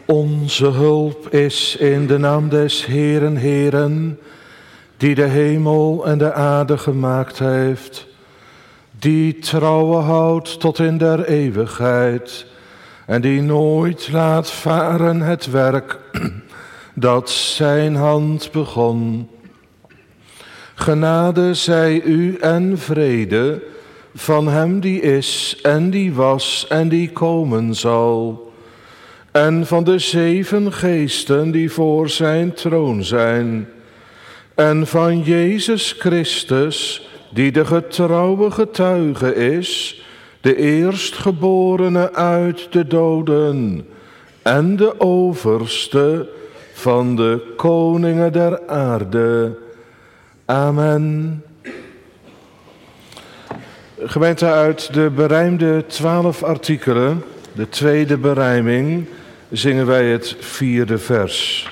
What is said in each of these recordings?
Onze hulp is in de naam des Heeren, Heeren, die de hemel en de aarde gemaakt heeft, die trouwe houdt tot in der eeuwigheid en die nooit laat varen het werk dat zijn hand begon. Genade zij u en vrede van hem die is en die was en die komen zal, en van de 7 geesten die voor zijn troon zijn, en van Jezus Christus, die de getrouwe getuige is, de eerstgeborene uit de doden en de overste van de koningen der aarde. Amen. Gemeente, uit de berijmde 12 artikelen, de tweede berijming, zingen wij het 4e vers.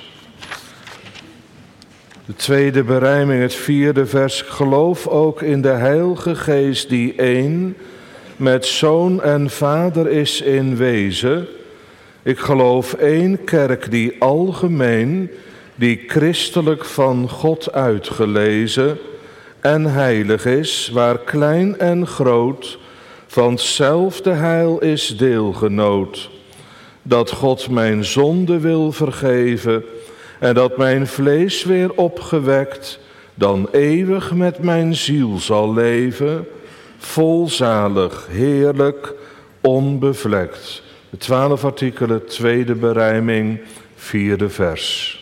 De tweede berijming, het 4e vers. Geloof ook in de Heilige Geest die één met Zoon en Vader is in wezen. Ik geloof één kerk die algemeen, die christelijk van God uitgelezen en heilig is, waar klein en groot van hetzelfde heil is deelgenoot. Dat God mijn zonde wil vergeven en dat mijn vlees weer opgewekt, dan eeuwig met mijn ziel zal leven, volzalig, heerlijk, onbevlekt. De 12 artikelen, tweede berijming, 4e vers.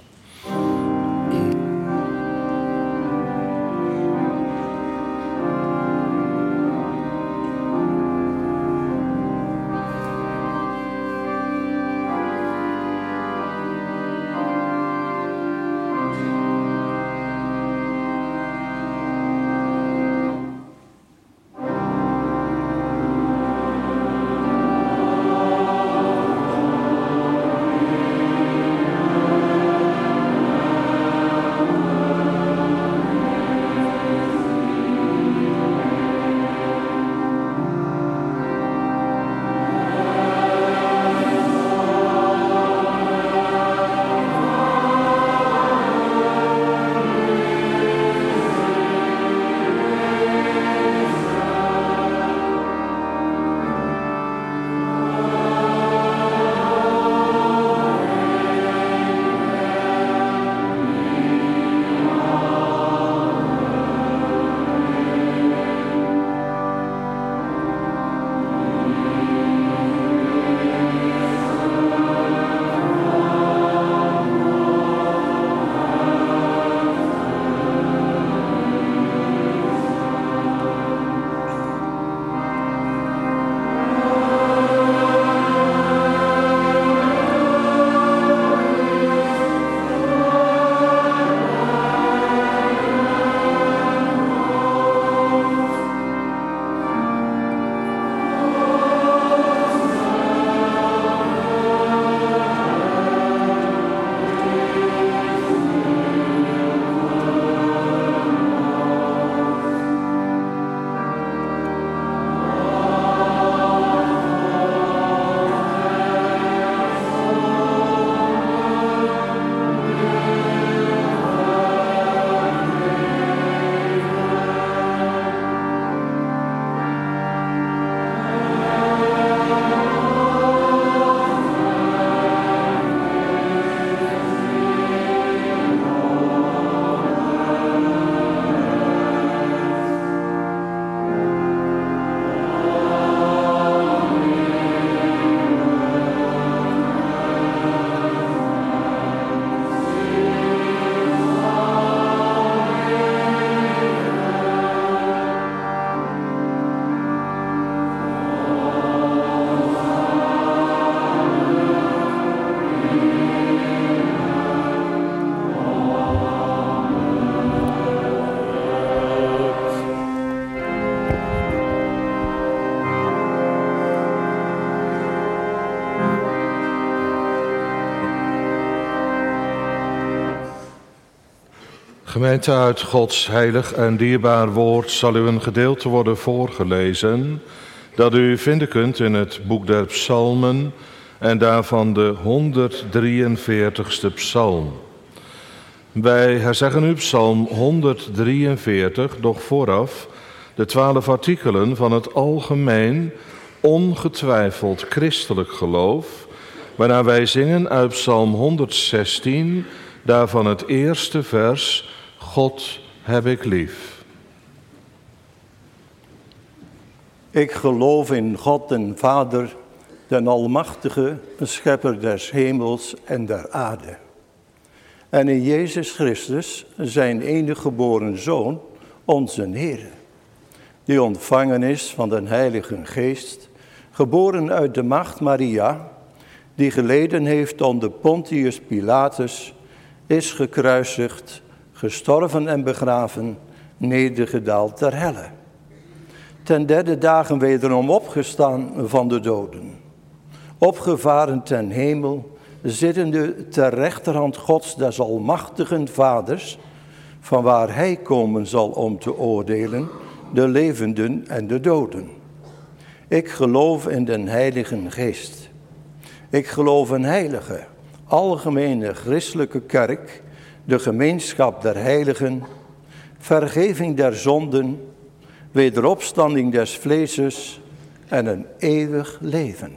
Gemeente, uit Gods heilig en dierbaar woord zal u een gedeelte worden voorgelezen dat u vinden kunt in het boek der Psalmen en daarvan de 143ste psalm. Wij herzeggen u psalm 143, doch vooraf de 12 artikelen van het algemeen, ongetwijfeld christelijk geloof, waarna wij zingen uit psalm 116, daarvan het eerste vers, God heb ik lief. Ik geloof in God den Vader, den Almachtige, schepper des hemels en der aarde. En in Jezus Christus, zijn enige geboren Zoon, onze Heer, die ontvangen is van den Heilige Geest, geboren uit de maagd Maria, die geleden heeft onder Pontius Pilatus, is gekruisigd, gestorven en begraven, nedergedaald ter helle. Ten derde dagen wederom opgestaan van de doden, opgevaren ten hemel, zittende ter rechterhand Gods des almachtigen Vaders, van waar hij komen zal om te oordelen, de levenden en de doden. Ik geloof in den Heilige Geest. Ik geloof in heilige, algemene christelijke kerk, de gemeenschap der heiligen, vergeving der zonden, wederopstanding des vleeses en een eeuwig leven.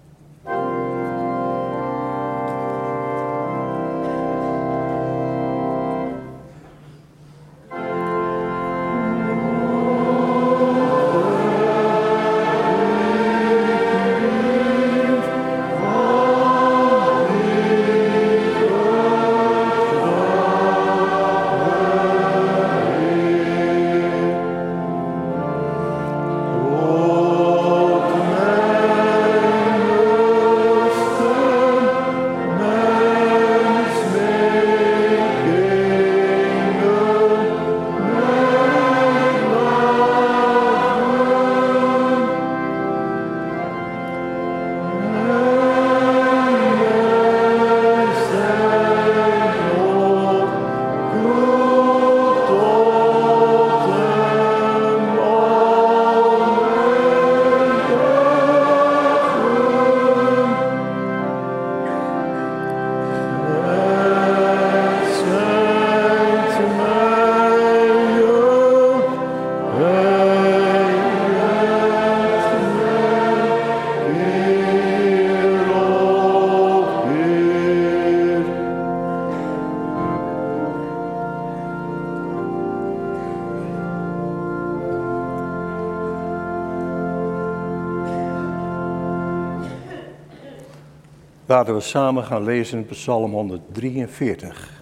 Laten we samen gaan lezen Psalm 143.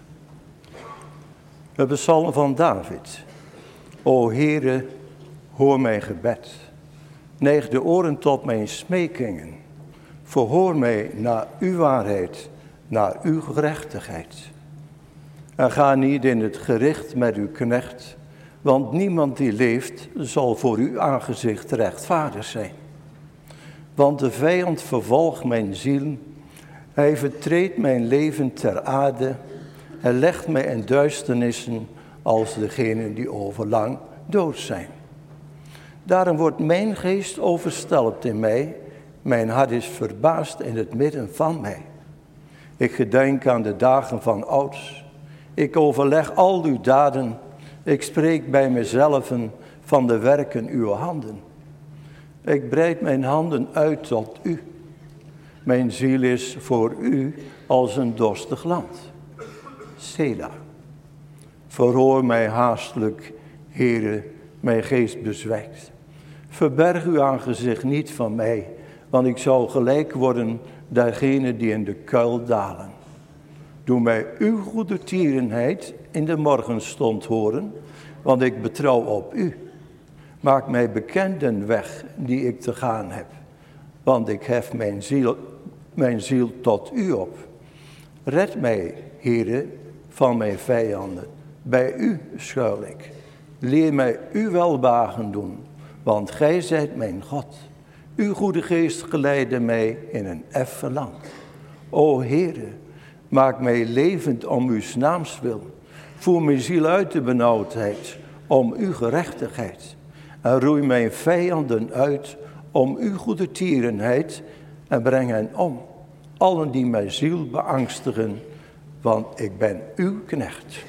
De psalm van David. O Heere, hoor mijn gebed. Neig de oren tot mijn smekingen. Verhoor mij naar uw waarheid, naar uw gerechtigheid. En ga niet in het gericht met uw knecht, want niemand die leeft zal voor uw aangezicht rechtvaardig zijn. Want de vijand vervolgt mijn ziel. Hij vertreedt mijn leven ter aarde en legt mij in duisternissen als degenen die overlang dood zijn. Daarom wordt mijn geest overstelpt in mij, mijn hart is verbaasd in het midden van mij. Ik gedenk aan de dagen van ouds, ik overleg al uw daden, ik spreek bij mezelf van de werken uw handen. Ik breid mijn handen uit tot u. Mijn ziel is voor u als een dorstig land. Selah. Verhoor mij haastelijk, Heere, mijn geest bezwijkt. Verberg uw aangezicht niet van mij, want ik zou gelijk worden dergenen die in de kuil dalen. Doe mij uw goede tierenheid in de morgenstond horen, want ik betrouw op u. Maak mij bekend den weg die ik te gaan heb, want ik hef mijn ziel tot u op. Red mij, Heere, van mijn vijanden. Bij u schuil ik. Leer mij uw welbehagen doen, want gij zijt mijn God. Uw goede geest geleidde mij in een effen land. O Heere, maak mij levend om uw naams wil. Voer mijn ziel uit de benauwdheid om uw gerechtigheid. En roei mijn vijanden uit om uw goede tierenheid en breng hen om. allen die mijn ziel beangstigen, want ik ben uw knecht.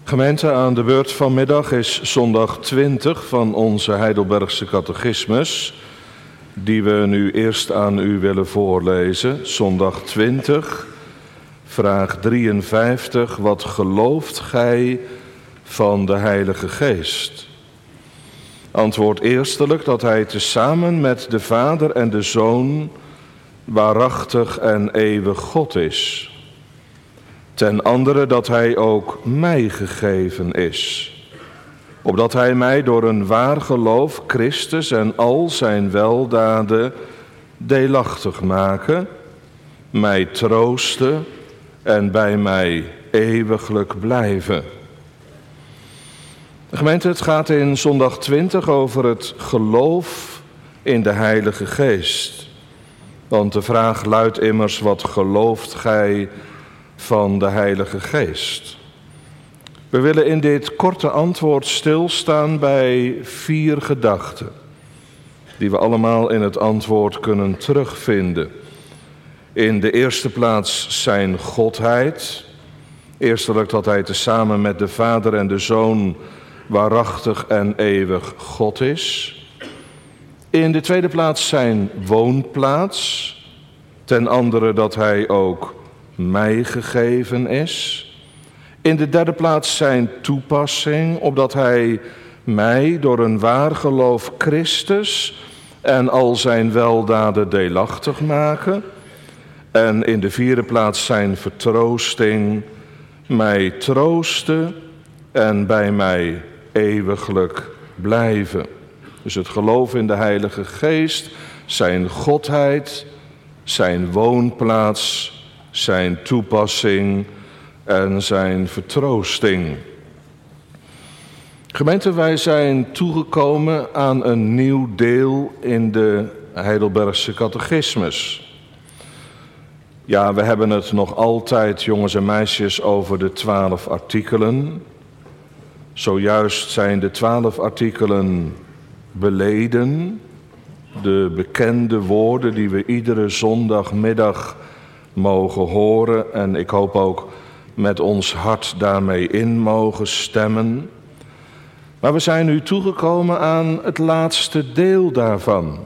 Gemeente, aan de beurt vanmiddag is zondag 20 van onze Heidelbergse catechismus, die we nu eerst aan u willen voorlezen. Zondag 20, vraag 53. Wat gelooft gij van de Heilige Geest? Antwoord eerstelijk dat hij tezamen met de Vader en de Zoon waarachtig en eeuwig God is. Ten andere dat hij ook mij gegeven is, opdat hij mij door een waar geloof Christus en al zijn weldaden deelachtig maken, mij troosten en bij mij eeuwiglijk blijven. Gemeente, het gaat in zondag 20 over het geloof in de Heilige Geest. Want de vraag luidt immers, wat gelooft gij van de Heilige Geest? We willen in dit korte antwoord stilstaan bij 4 gedachten, die we allemaal in het antwoord kunnen terugvinden. In de eerste plaats zijn Godheid. Eerstelijk dat hij tezamen met de Vader en de Zoon waarachtig en eeuwig God is. In de tweede plaats zijn woonplaats. Ten andere dat hij ook mij gegeven is. In de derde plaats zijn toepassing, opdat hij mij door een waar geloof Christus en al zijn weldaden deelachtig maken. En in de vierde plaats zijn vertroosting, mij troosten en bij mij eeuwiglijk blijven. Dus het geloof in de Heilige Geest, zijn Godheid, zijn woonplaats, zijn toepassing en zijn vertroosting. Gemeente, wij zijn toegekomen aan een nieuw deel in de Heidelbergse catechismus. Ja, we hebben het nog altijd, jongens en meisjes, over de 12 artikelen. Zojuist zijn de 12 artikelen beleden, de bekende woorden die we iedere zondagmiddag mogen horen en ik hoop ook met ons hart daarmee in mogen stemmen. Maar we zijn nu toegekomen aan het laatste deel daarvan.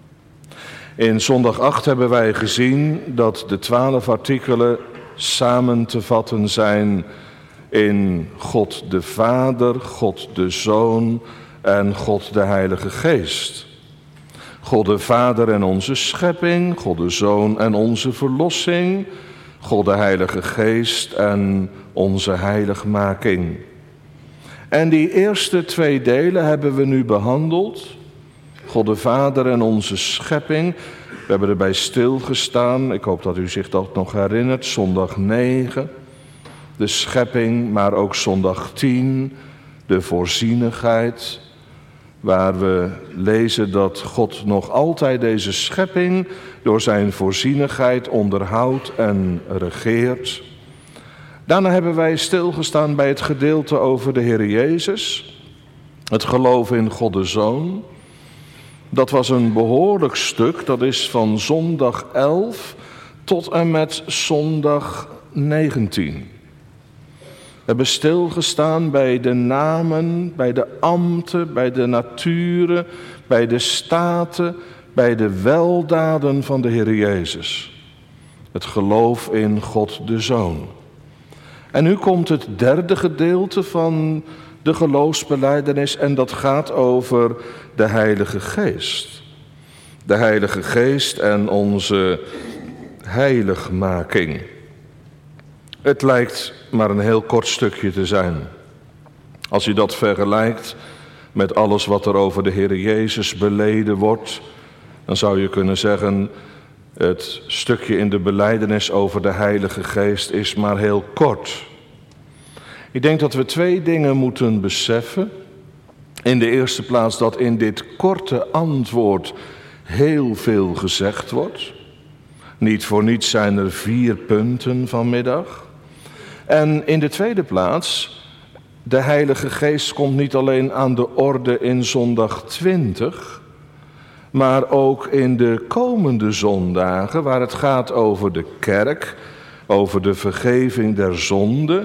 In zondag 8 hebben wij gezien dat de 12 artikelen samen te vatten zijn in God de Vader, God de Zoon en God de Heilige Geest. God de Vader en onze schepping, God de Zoon en onze verlossing, God de Heilige Geest en onze heiligmaking. En die eerste 2 delen hebben we nu behandeld. God de Vader en onze schepping. We hebben erbij stilgestaan. Ik hoop dat u zich dat nog herinnert. Zondag 9, de schepping, maar ook zondag 10, de voorzienigheid. Waar we lezen dat God nog altijd deze schepping door zijn voorzienigheid onderhoudt en regeert. Daarna hebben wij stilgestaan bij het gedeelte over de Heer Jezus. Het geloof in God de Zoon. Dat was een behoorlijk stuk, dat is van zondag 11 tot en met zondag 19. We hebben stilgestaan bij de namen, bij de ambten, bij de naturen, bij de staten, bij de weldaden van de Heer Jezus. Het geloof in God de Zoon. En nu komt het derde gedeelte van de geloofsbelijdenis en dat gaat over de Heilige Geest. De Heilige Geest en onze heiligmaking. Het lijkt maar een heel kort stukje te zijn. Als je dat vergelijkt met alles wat er over de Heer Jezus beleden wordt, dan zou je kunnen zeggen, het stukje in de belijdenis over de Heilige Geest is maar heel kort. Ik denk dat we 2 dingen moeten beseffen. In de eerste plaats dat in dit korte antwoord heel veel gezegd wordt. Niet voor niets zijn er 4 punten vanmiddag. En in de tweede plaats, de Heilige Geest komt niet alleen aan de orde in zondag 20, maar ook in de komende zondagen waar het gaat over de kerk, over de vergeving der zonde,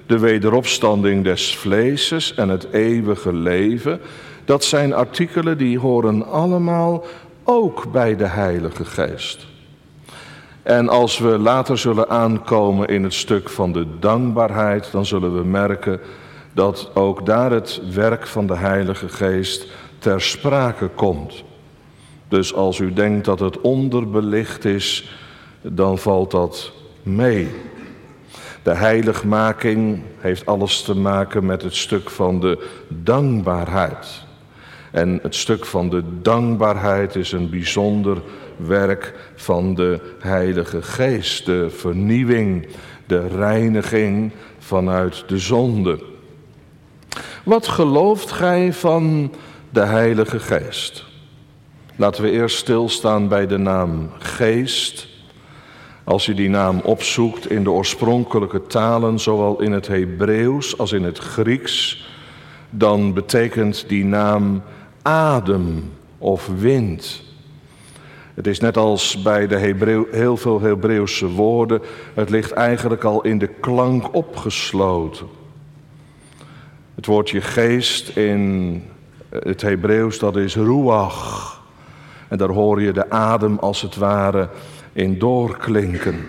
de wederopstanding des vleeses en het eeuwige leven, dat zijn artikelen die horen allemaal ook bij de Heilige Geest. En als we later zullen aankomen in het stuk van de dankbaarheid, dan zullen we merken dat ook daar het werk van de Heilige Geest ter sprake komt. Dus als u denkt dat het onderbelicht is, dan valt dat mee. De heiligmaking heeft alles te maken met het stuk van de dankbaarheid. En het stuk van de dankbaarheid is een bijzonder werk van de Heilige Geest. De vernieuwing, de reiniging vanuit de zonde. Wat gelooft gij van de Heilige Geest? Laten we eerst stilstaan bij de naam Geest. Als je die naam opzoekt in de oorspronkelijke talen, zowel in het Hebreeuws als in het Grieks, dan betekent die naam adem of wind. Het is net als bij de heel veel Hebreeuwse woorden, het ligt eigenlijk al in de klank opgesloten. Het woordje geest in het Hebreeuws, dat is ruach. En daar hoor je de adem als het ware in doorklinken.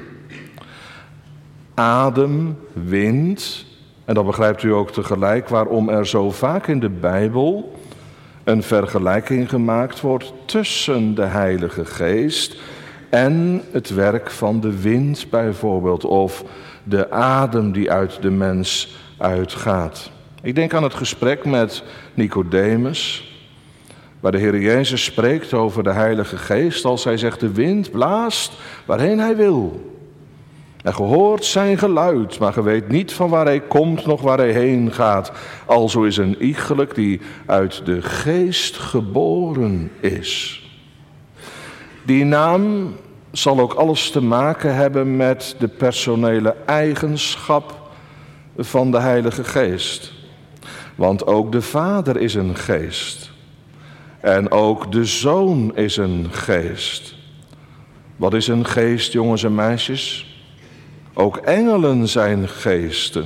Adem, wind, en dan begrijpt u ook tegelijk waarom er zo vaak in de Bijbel een vergelijking gemaakt wordt tussen de Heilige Geest en het werk van de wind bijvoorbeeld, of de adem die uit de mens uitgaat. Ik denk aan het gesprek met Nicodemus, waar de Heer Jezus spreekt over de Heilige Geest als hij zegt, de wind blaast waarheen hij wil. En ge hoort zijn geluid, maar ge weet niet van waar hij komt, nog waar hij heen gaat. Alzo is een iegelijk die uit de Geest geboren is. Die naam zal ook alles te maken hebben met de personele eigenschap van de Heilige Geest. Want ook de Vader is een geest. En ook de Zoon is een geest. Wat is een geest, jongens en meisjes? Ook engelen zijn geesten.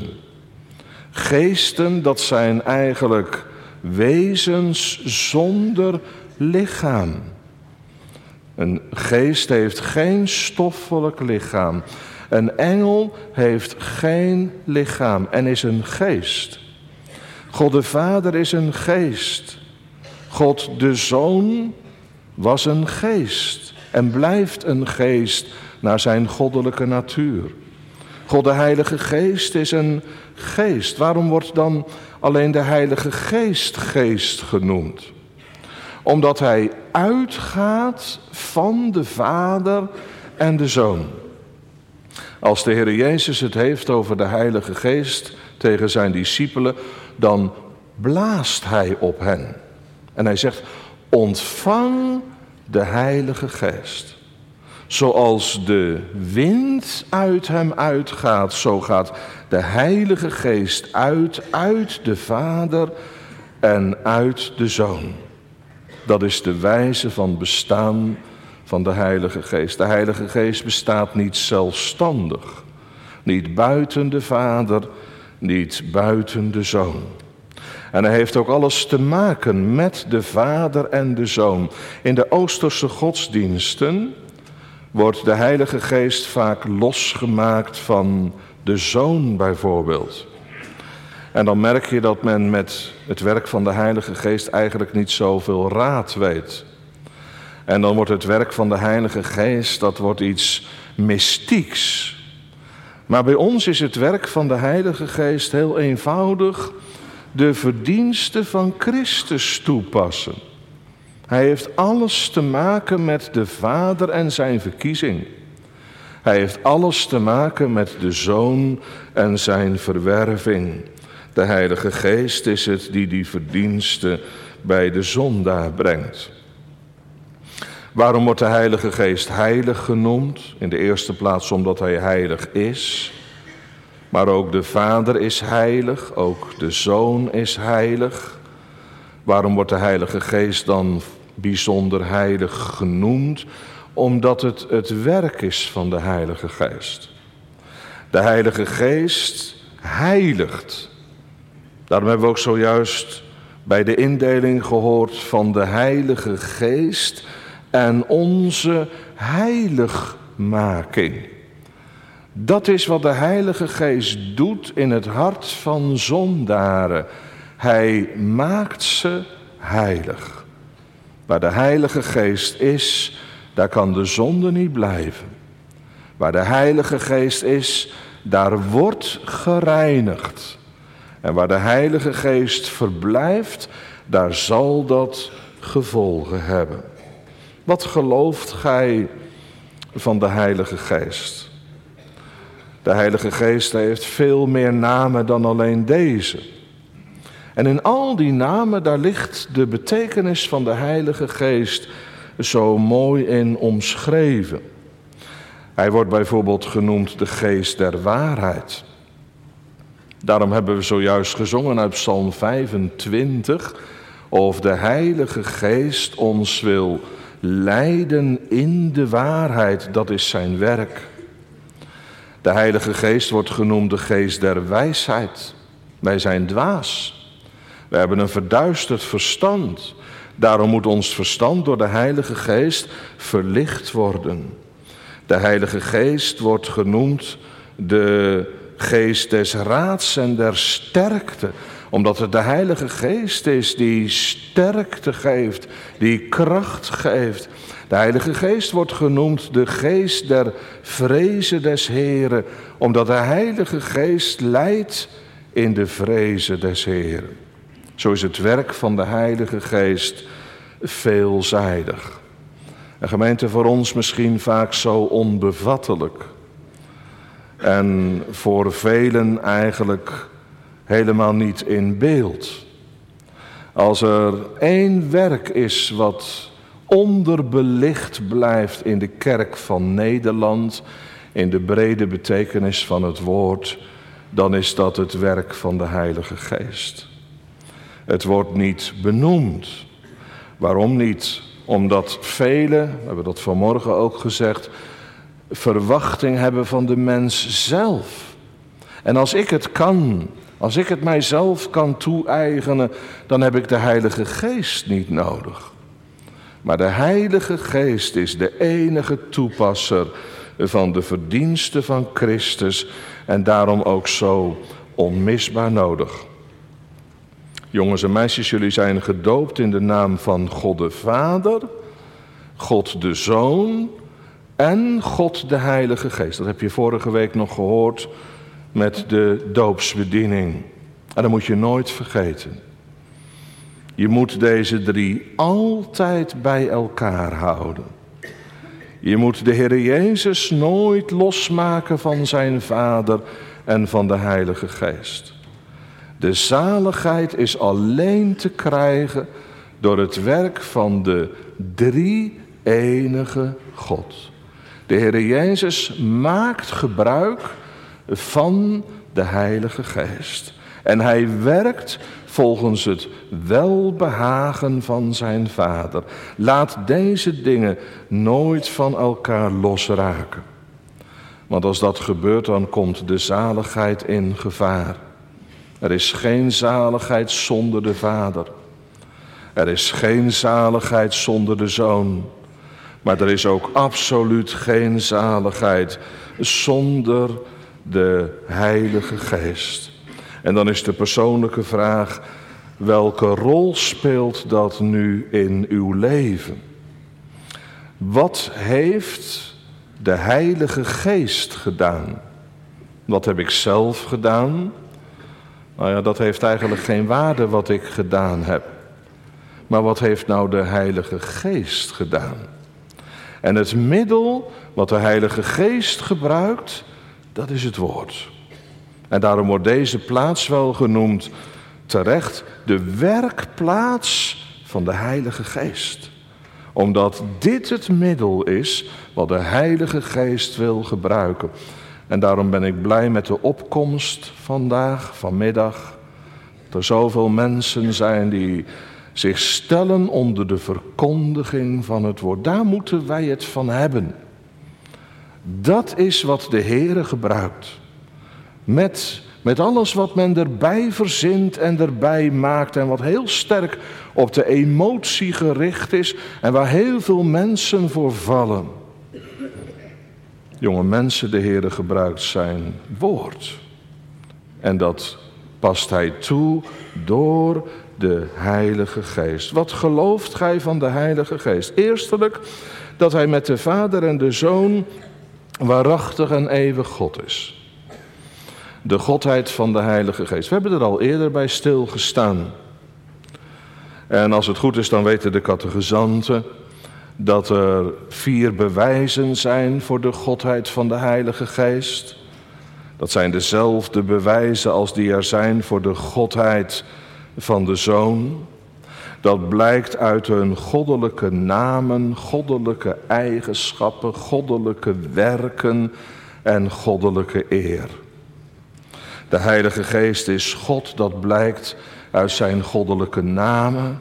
Geesten, dat zijn eigenlijk wezens zonder lichaam. Een geest heeft geen stoffelijk lichaam. Een engel heeft geen lichaam en is een geest. God de Vader is een geest. God de Zoon was een geest en blijft een geest naar zijn goddelijke natuur. God de Heilige Geest is een geest. Waarom wordt dan alleen de Heilige Geest geest genoemd? Omdat hij uitgaat van de Vader en de Zoon. Als de Heer Jezus het heeft over de Heilige Geest tegen zijn discipelen, dan blaast hij op hen. En hij zegt, ontvang de Heilige Geest. Zoals de wind uit hem uitgaat, zo gaat de Heilige Geest uit de Vader en uit de Zoon. Dat is de wijze van bestaan van de Heilige Geest. De Heilige Geest bestaat niet zelfstandig. Niet buiten de Vader, niet buiten de Zoon. En hij heeft ook alles te maken met de Vader en de Zoon. In de Oosterse godsdiensten wordt de Heilige Geest vaak losgemaakt van de Zoon bijvoorbeeld. En dan merk je dat men met het werk van de Heilige Geest eigenlijk niet zoveel raad weet. En dan wordt het werk van de Heilige Geest, dat wordt iets mystieks. Maar bij ons is het werk van de Heilige Geest heel eenvoudig de verdiensten van Christus toepassen. Hij heeft alles te maken met de Vader en zijn verkiezing. Hij heeft alles te maken met de Zoon en zijn verwerving. De Heilige Geest is het die verdiensten bij de zondaar brengt. Waarom wordt de Heilige Geest heilig genoemd? In de eerste plaats omdat hij heilig is. Maar ook de Vader is heilig, ook de Zoon is heilig. Waarom wordt de Heilige Geest dan bijzonder heilig genoemd? Omdat het werk is van de Heilige Geest. De Heilige Geest heiligt. Daarom hebben we ook zojuist bij de indeling gehoord van de Heilige Geest en onze heiligmaking. Dat is wat de Heilige Geest doet in het hart van zondaren. Hij maakt ze heilig. Waar de Heilige Geest is, daar kan de zonde niet blijven. Waar de Heilige Geest is, daar wordt gereinigd. En waar de Heilige Geest verblijft, daar zal dat gevolgen hebben. Wat gelooft gij van de Heilige Geest? De Heilige Geest heeft veel meer namen dan alleen deze. En in al die namen, daar ligt de betekenis van de Heilige Geest zo mooi in omschreven. Hij wordt bijvoorbeeld genoemd de Geest der waarheid. Daarom hebben we zojuist gezongen uit Psalm 25... of de Heilige Geest ons wil leiden in de waarheid, dat is zijn werk. De Heilige Geest wordt genoemd de Geest der wijsheid. Wij zijn dwaas. We hebben een verduisterd verstand. Daarom moet ons verstand door de Heilige Geest verlicht worden. De Heilige Geest wordt genoemd de Geest des raads en der sterkte. Omdat het de Heilige Geest is die sterkte geeft, die kracht geeft. De Heilige Geest wordt genoemd de Geest der vreze des Heren. Omdat de Heilige Geest leidt in de vreze des Heren. Zo is het werk van de Heilige Geest veelzijdig. En gemeente, voor ons misschien vaak zo onbevattelijk. En voor velen eigenlijk helemaal niet in beeld. Als er één werk is wat onderbelicht blijft in de kerk van Nederland, in de brede betekenis van het woord, dan is dat het werk van de Heilige Geest. Het wordt niet benoemd. Waarom niet? Omdat velen, we hebben dat vanmorgen ook gezegd, verwachting hebben van de mens zelf. En als ik het kan, als ik het mijzelf kan toe-eigenen, dan heb ik de Heilige Geest niet nodig. Maar de Heilige Geest is de enige toepasser van de verdiensten van Christus en daarom ook zo onmisbaar nodig. Jongens en meisjes, jullie zijn gedoopt in de naam van God de Vader, God de Zoon en God de Heilige Geest. Dat heb je vorige week nog gehoord met de doopsbediening. En dat moet je nooit vergeten. Je moet deze drie altijd bij elkaar houden. Je moet de Heer Jezus nooit losmaken van zijn Vader en van de Heilige Geest. De zaligheid is alleen te krijgen door het werk van de drie-enige God. De Heer Jezus maakt gebruik van de Heilige Geest. En hij werkt volgens het welbehagen van zijn Vader. Laat deze dingen nooit van elkaar losraken. Want als dat gebeurt, dan komt de zaligheid in gevaar. Er is geen zaligheid zonder de Vader. Er is geen zaligheid zonder de Zoon. Maar er is ook absoluut geen zaligheid zonder de Heilige Geest. En dan is de persoonlijke vraag, welke rol speelt dat nu in uw leven? Wat heeft de Heilige Geest gedaan? Wat heb ik zelf gedaan? Nou ja, dat heeft eigenlijk geen waarde wat ik gedaan heb. Maar wat heeft nou de Heilige Geest gedaan? En het middel wat de Heilige Geest gebruikt, dat is het woord. En daarom wordt deze plaats wel genoemd terecht de werkplaats van de Heilige Geest. Omdat dit het middel is wat de Heilige Geest wil gebruiken. En daarom ben ik blij met de opkomst vanmiddag. Dat er zoveel mensen zijn die zich stellen onder de verkondiging van het woord. Daar moeten wij het van hebben. Dat is wat de Heere gebruikt. Met Met alles wat men erbij verzint en erbij maakt en wat heel sterk op de emotie gericht is en waar heel veel mensen voor vallen. Jonge mensen, de Heere gebruikt zijn woord. En dat past hij toe door de Heilige Geest. Wat gelooft gij van de Heilige Geest? Eerstelijk dat hij met de Vader en de Zoon waarachtig en eeuwig God is. De godheid van de Heilige Geest. We hebben er al eerder bij stilgestaan. En als het goed is, dan weten de catechizanten dat er 4 bewijzen zijn voor de godheid van de Heilige Geest. Dat zijn dezelfde bewijzen als die er zijn voor de godheid van de Zoon. Dat blijkt uit hun goddelijke namen, goddelijke eigenschappen, goddelijke werken en goddelijke eer. De Heilige Geest is God, dat blijkt uit zijn goddelijke namen.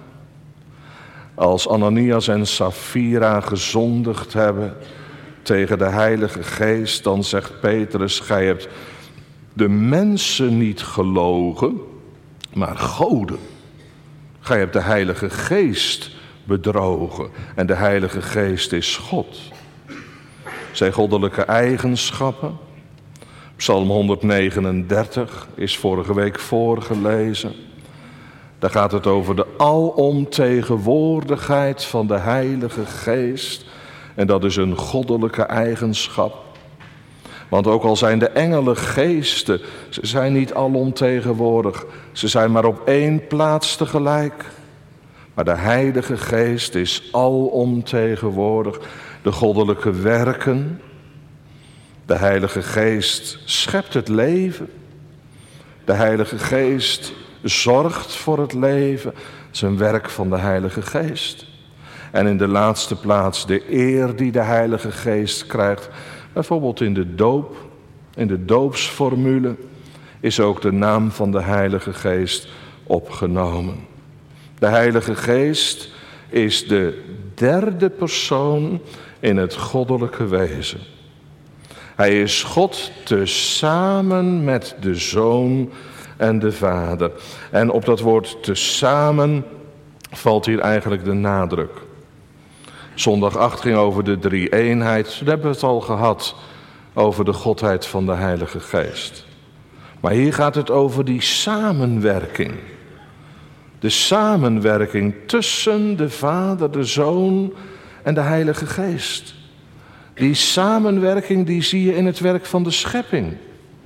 Als Ananias en Safira gezondigd hebben tegen de Heilige Geest, dan zegt Petrus, gij hebt de mensen niet gelogen, maar goden. Gij hebt de Heilige Geest bedrogen en de Heilige Geest is God. Zijn goddelijke eigenschappen. Psalm 139 is vorige week voorgelezen. Daar gaat het over de alomtegenwoordigheid van de Heilige Geest. En dat is een goddelijke eigenschap. Want ook al zijn de engelen geesten, ze zijn niet alomtegenwoordig. Ze zijn maar op 1 plaats tegelijk. Maar de Heilige Geest is alomtegenwoordig. De goddelijke werken. De Heilige Geest schept het leven. De Heilige Geest zorgt voor het leven. Dat is een werk van de Heilige Geest. En in de laatste plaats de eer die de Heilige Geest krijgt. Bijvoorbeeld in de doop, in de doopsformule, is ook de naam van de Heilige Geest opgenomen. De Heilige Geest is de 3e persoon in het goddelijke wezen. Hij is God tezamen met de Zoon en de Vader. En op dat woord tezamen valt hier eigenlijk de nadruk. Zondag 8 ging over de drie-eenheid. Toen hebben we het al gehad over de godheid van de Heilige Geest. Maar hier gaat het over die samenwerking. De samenwerking tussen de Vader, de Zoon en de Heilige Geest. Die samenwerking die zie je in het werk van de schepping.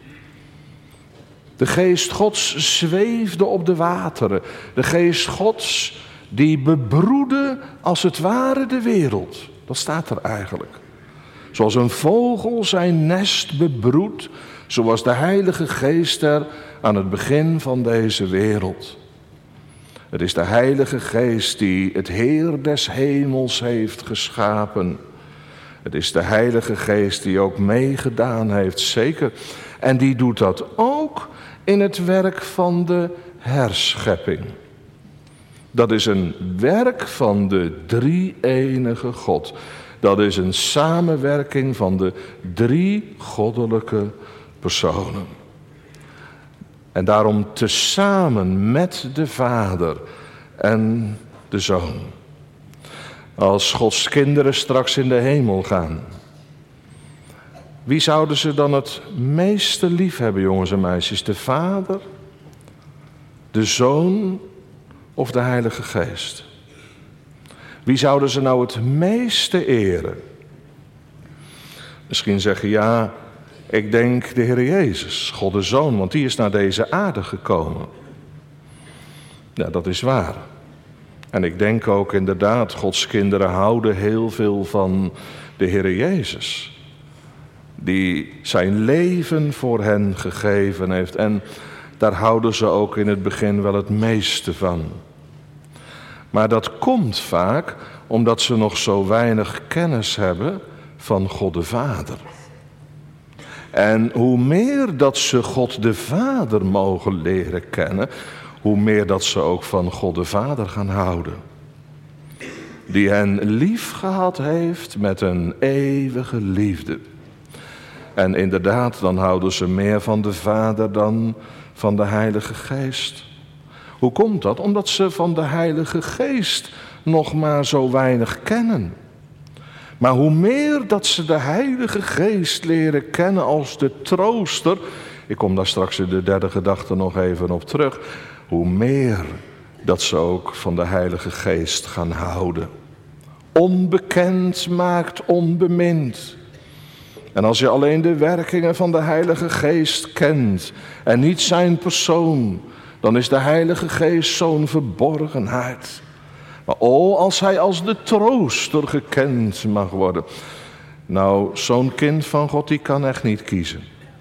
De Geest Gods zweefde op de wateren. De Geest Gods die bebroedde als het ware de wereld. Dat staat er eigenlijk. Zoals een vogel zijn nest bebroedt, zo was de Heilige Geest er aan het begin van deze wereld. Het is de Heilige Geest die het Heer des hemels heeft geschapen. Het is de Heilige Geest die ook meegedaan heeft, zeker. En die doet dat ook in het werk van de herschepping. Dat is een werk van de drie-enige God. Dat is een samenwerking van de 3 goddelijke personen. En daarom tezamen met de Vader en de Zoon. Als Gods kinderen straks in de hemel gaan. Wie zouden ze dan het meeste lief hebben, jongens en meisjes? De Vader, de Zoon of de Heilige Geest? Wie zouden ze nou het meeste eren? Misschien zeggen ja, ik denk de Heer Jezus, God de Zoon, want die is naar deze aarde gekomen. Ja, dat is waar. En ik denk ook inderdaad, Gods kinderen houden heel veel van de Heer Jezus. Die zijn leven voor hen gegeven heeft. En daar houden ze ook in het begin wel het meeste van. Maar dat komt vaak omdat ze nog zo weinig kennis hebben van God de Vader. En hoe meer dat ze God de Vader mogen leren kennen, hoe meer dat ze ook van God de Vader gaan houden. Die hen lief gehad heeft met een eeuwige liefde. En inderdaad, dan houden ze meer van de Vader dan van de Heilige Geest. Hoe komt dat? Omdat ze van de Heilige Geest nog maar zo weinig kennen. Maar hoe meer dat ze de Heilige Geest leren kennen als de trooster, ik kom daar straks in de derde gedachte nog even op terug, hoe meer dat ze ook van de Heilige Geest gaan houden. Onbekend maakt onbemind. En als je alleen de werkingen van de Heilige Geest kent en niet zijn persoon, dan is de Heilige Geest zo'n verborgenheid. Maar als hij als de trooster gekend mag worden. Nou, zo'n kind van God, die kan echt niet kiezen.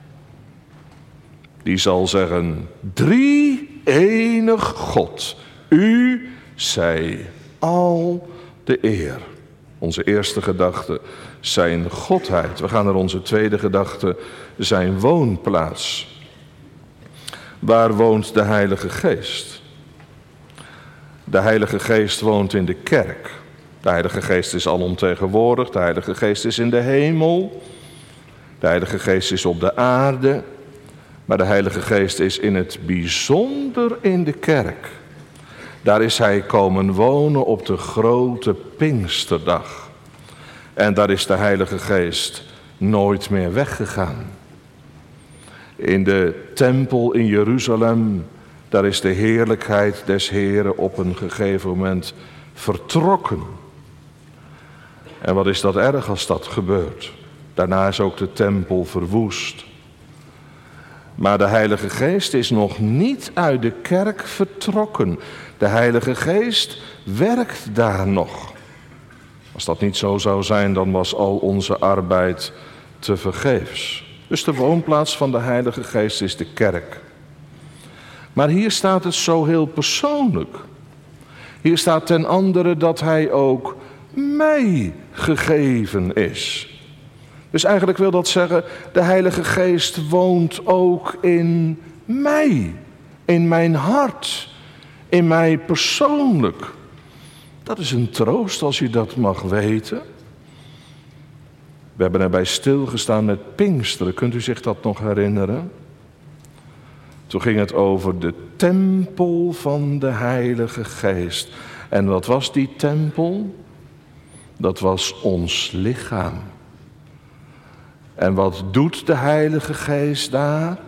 Die zal zeggen, drie-enig God, u zij al de eer. Onze eerste gedachte, zijn godheid. We gaan naar onze tweede gedachte, zijn woonplaats. Waar woont de Heilige Geest? De Heilige Geest woont in de kerk. De Heilige Geest is alomtegenwoordig. De Heilige Geest is in de hemel. De Heilige Geest is op de aarde. Maar de Heilige Geest is in het bijzonder in de kerk. Daar is hij komen wonen op de grote Pinksterdag. En daar is de Heilige Geest nooit meer weggegaan. In de tempel in Jeruzalem, daar is de heerlijkheid des Heren op een gegeven moment vertrokken. En wat is dat erg als dat gebeurt? Daarna is ook de tempel verwoest. Maar de Heilige Geest is nog niet uit de kerk vertrokken. De Heilige Geest werkt daar nog. Als dat niet zo zou zijn, dan was al onze arbeid tevergeefs. Dus de woonplaats van de Heilige Geest is de kerk. Maar hier staat het zo heel persoonlijk. Hier staat ten andere dat hij ook mij gegeven is. Dus eigenlijk wil dat zeggen, de Heilige Geest woont ook in mij. In mijn hart. In mij persoonlijk. Dat is een troost als je dat mag weten. We hebben erbij stilgestaan met Pinksteren. Kunt u zich dat nog herinneren? Toen ging het over de tempel van de Heilige Geest. En wat was die tempel? Dat was ons lichaam. En wat doet de Heilige Geest daar?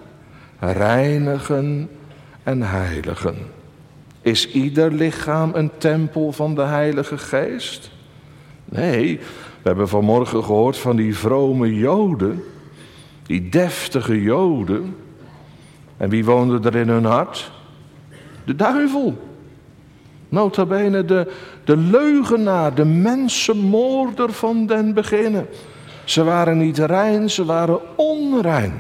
Reinigen en heiligen. Is ieder lichaam een tempel van de Heilige Geest? Nee, we hebben vanmorgen gehoord van die vrome Joden, die deftige Joden. En wie woonde er in hun hart? De duivel. Nota bene de leugenaar, de mensenmoorder van den beginnen. Ze waren niet rein, ze waren onrein.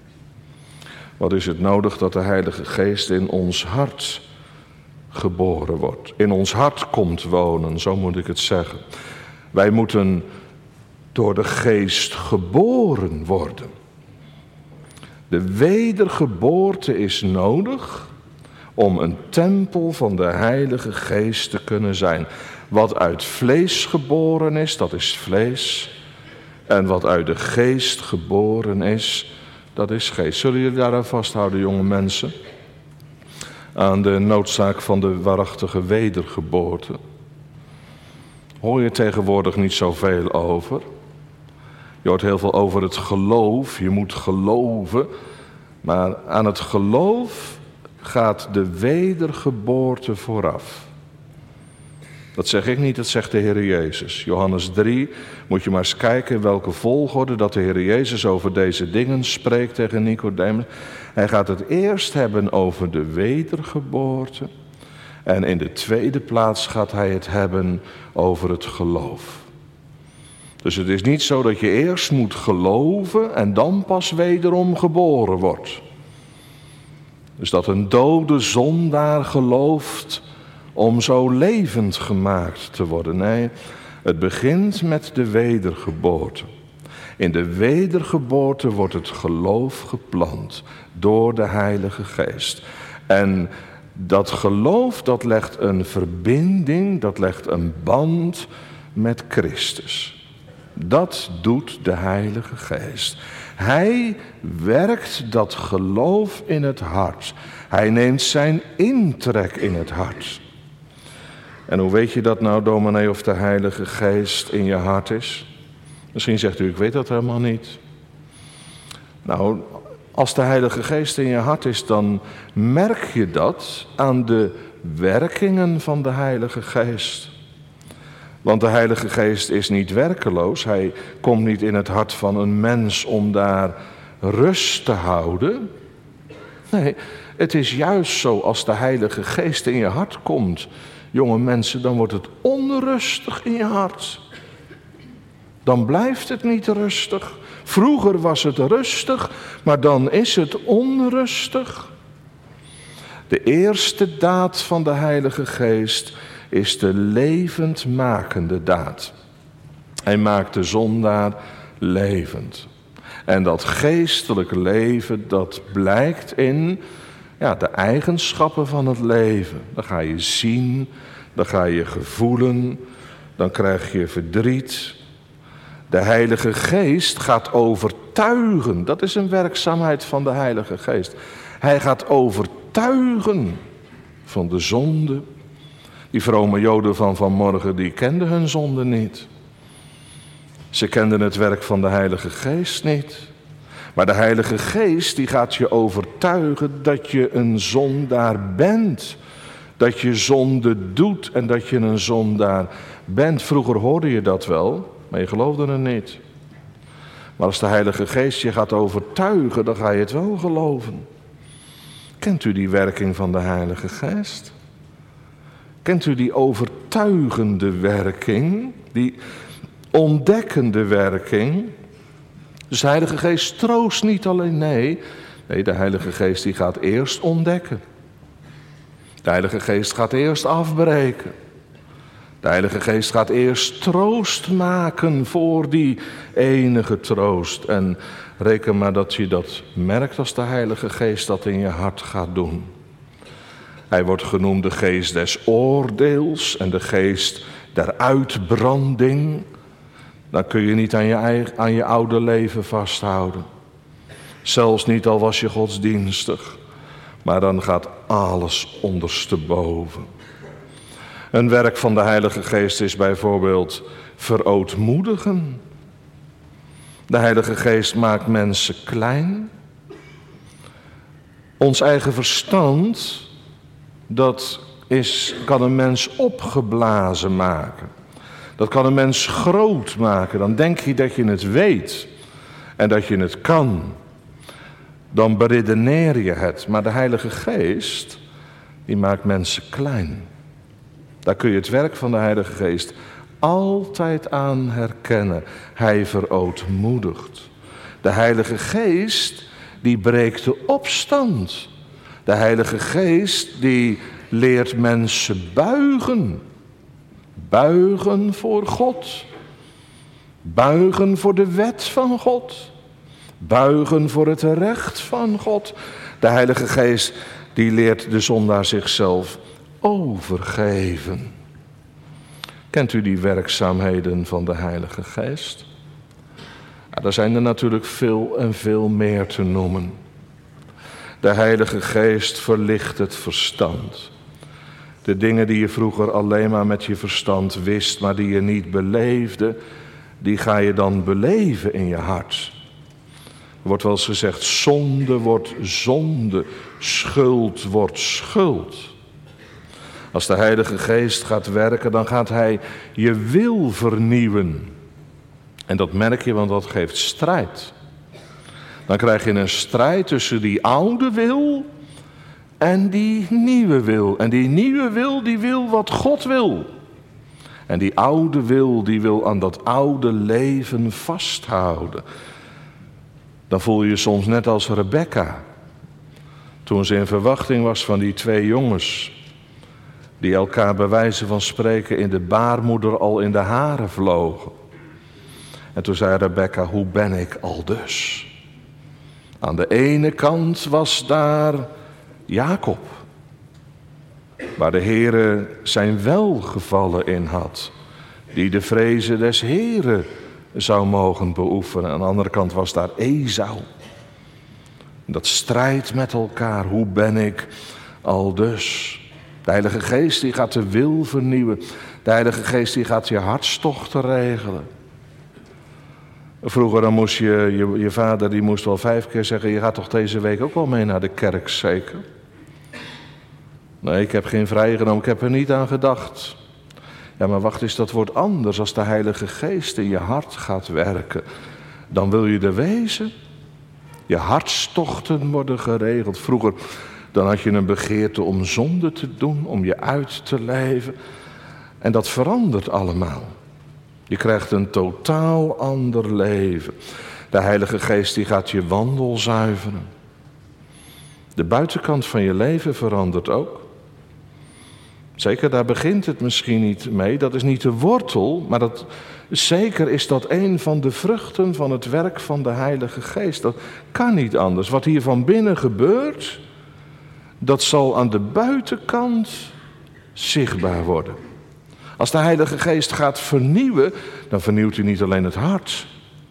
Wat is het nodig dat de Heilige Geest in ons hart geboren wordt. In ons hart komt wonen, zo moet ik het zeggen. Wij moeten door de Geest geboren worden. De wedergeboorte is nodig om een tempel van de Heilige Geest te kunnen zijn. Wat uit vlees geboren is, dat is vlees. En wat uit de Geest geboren is, dat is geest. Zullen jullie daaraan vasthouden, jonge mensen? Aan de noodzaak van de waarachtige wedergeboorte. Hoor je tegenwoordig niet zoveel over. Je hoort heel veel over het geloof. Je moet geloven. Maar aan het geloof gaat de wedergeboorte vooraf. Dat zeg ik niet, dat zegt de Heer Jezus. Johannes 3, moet je maar eens kijken in welke volgorde dat de Heer Jezus over deze dingen spreekt tegen Nicodemus. Hij gaat het eerst hebben over de wedergeboorte. En in de tweede plaats gaat hij het hebben over het geloof. Dus het is niet zo dat je eerst moet geloven en dan pas wederom geboren wordt. Dus dat een dode zondaar gelooft om zo levend gemaakt te worden. Nee, het begint met de wedergeboorte. In de wedergeboorte wordt het geloof geplant door de Heilige Geest. En dat geloof, dat legt een verbinding, dat legt een band met Christus. Dat doet de Heilige Geest. Hij werkt dat geloof in het hart. Hij neemt zijn intrek in het hart. En hoe weet je dat nou, dominee, of de Heilige Geest in je hart is? Misschien zegt u, ik weet dat helemaal niet. Nou, als de Heilige Geest in je hart is, dan merk je dat aan de werkingen van de Heilige Geest. Want de Heilige Geest is niet werkeloos. Hij komt niet in het hart van een mens om daar rust te houden. Nee, het is juist zo als de Heilige Geest in je hart komt, jonge mensen, dan wordt het onrustig in je hart. Dan blijft het niet rustig. Vroeger was het rustig, maar dan is het onrustig. De eerste daad van de Heilige Geest is de levendmakende daad. Hij maakt de zondaar levend. En dat geestelijke leven, dat blijkt in de eigenschappen van het leven. Dan ga je zien, dan ga je gevoelen, dan krijg je verdriet. De Heilige Geest gaat overtuigen. Dat is een werkzaamheid van de Heilige Geest. Hij gaat overtuigen van de zonde. Die vrome Joden van vanmorgen, die kenden hun zonde niet. Ze kenden het werk van de Heilige Geest niet. Maar de Heilige Geest die gaat je overtuigen dat je een zondaar bent. Dat je zonde doet en dat je een zondaar bent. Vroeger hoorde je dat wel, maar je geloofde het niet. Maar als de Heilige Geest je gaat overtuigen, dan ga je het wel geloven. Kent u die werking van de Heilige Geest? Kent u die overtuigende werking? Die ontdekkende werking? Dus de Heilige Geest troost niet alleen, nee, de Heilige Geest die gaat eerst ontdekken. De Heilige Geest gaat eerst afbreken. De Heilige Geest gaat eerst troost maken voor die enige troost. En reken maar dat je dat merkt als de Heilige Geest dat in je hart gaat doen. Hij wordt genoemd de geest des oordeels en de geest der uitbranding. Dan kun je niet aan je oude leven vasthouden. Zelfs niet al was je godsdienstig. Maar dan gaat alles ondersteboven. Een werk van de Heilige Geest is bijvoorbeeld verootmoedigen. De Heilige Geest maakt mensen klein. Ons eigen verstand, kan een mens opgeblazen maken. Dat kan een mens groot maken. Dan denk je dat je het weet en dat je het kan. Dan beredeneer je het. Maar de Heilige Geest, die maakt mensen klein. Daar kun je het werk van de Heilige Geest altijd aan herkennen. Hij verootmoedigt. De Heilige Geest, die breekt de opstand. De Heilige Geest, die leert mensen buigen. Buigen voor God. Buigen voor de wet van God. Buigen voor het recht van God. De Heilige Geest, die leert de zondaar zichzelf overgeven. Kent u die werkzaamheden van de Heilige Geest? Ja, daar zijn er natuurlijk veel en veel meer te noemen. De Heilige Geest verlicht het verstand. De dingen die je vroeger alleen maar met je verstand wist, maar die je niet beleefde, die ga je dan beleven in je hart. Er wordt wel eens gezegd, zonde wordt zonde, schuld wordt schuld. Als de Heilige Geest gaat werken, dan gaat Hij je wil vernieuwen. En dat merk je, want dat geeft strijd. Dan krijg je een strijd tussen die oude wil en die nieuwe wil. En die nieuwe wil, die wil wat God wil. En die oude wil, die wil aan dat oude leven vasthouden. Dan voel je je soms net als Rebecca. Toen ze in verwachting was van die twee jongens, die elkaar bij wijze van spreken in de baarmoeder al in de haren vlogen. En toen zei Rebecca, hoe ben ik al dus? Aan de ene kant was daar Jacob, waar de Heere zijn welgevallen in had, die de vrezen des Heeren zou mogen beoefenen. Aan de andere kant was daar Esau. Dat strijd met elkaar, hoe ben ik al dus? De Heilige Geest die gaat de wil vernieuwen. De Heilige Geest die gaat je hartstochten regelen. Vroeger dan moest je vader die moest wel 5 keer zeggen, je gaat toch deze week ook wel mee naar de kerk, zeker? Nee, ik heb geen vrijgenomen, ik heb er niet aan gedacht. Ja, maar wacht eens, dat wordt anders als de Heilige Geest in je hart gaat werken. Dan wil je er wezen. Je hartstochten worden geregeld. Vroeger dan had je een begeerte om zonde te doen, om je uit te leven. En dat verandert allemaal. Je krijgt een totaal ander leven. De Heilige Geest die gaat je wandel zuiveren. De buitenkant van je leven verandert ook. Zeker, daar begint het misschien niet mee. Dat is niet de wortel, maar zeker is dat een van de vruchten van het werk van de Heilige Geest. Dat kan niet anders. Wat hier van binnen gebeurt, dat zal aan de buitenkant zichtbaar worden. Als de Heilige Geest gaat vernieuwen, dan vernieuwt hij niet alleen het hart.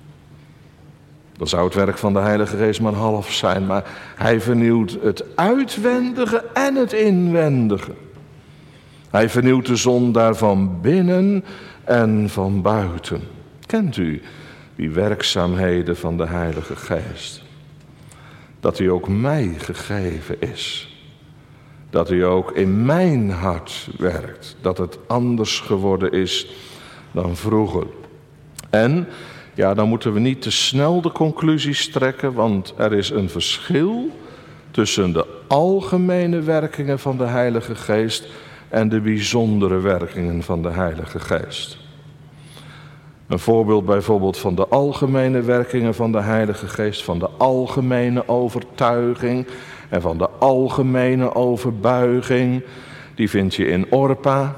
Dan zou het werk van de Heilige Geest maar half zijn, maar hij vernieuwt het uitwendige en het inwendige. Hij vernieuwt de zondaar van binnen en van buiten. Kent u die werkzaamheden van de Heilige Geest? Dat hij ook mij gegeven is. Dat hij ook in mijn hart werkt. Dat het anders geworden is dan vroeger. En, ja, dan moeten we niet te snel de conclusies trekken, want er is een verschil tussen de algemene werkingen van de Heilige Geest en de bijzondere werkingen van de Heilige Geest. Een voorbeeld bijvoorbeeld van de algemene werkingen van de Heilige Geest, van de algemene overtuiging en van de algemene overbuiging, die vind je in Orpa.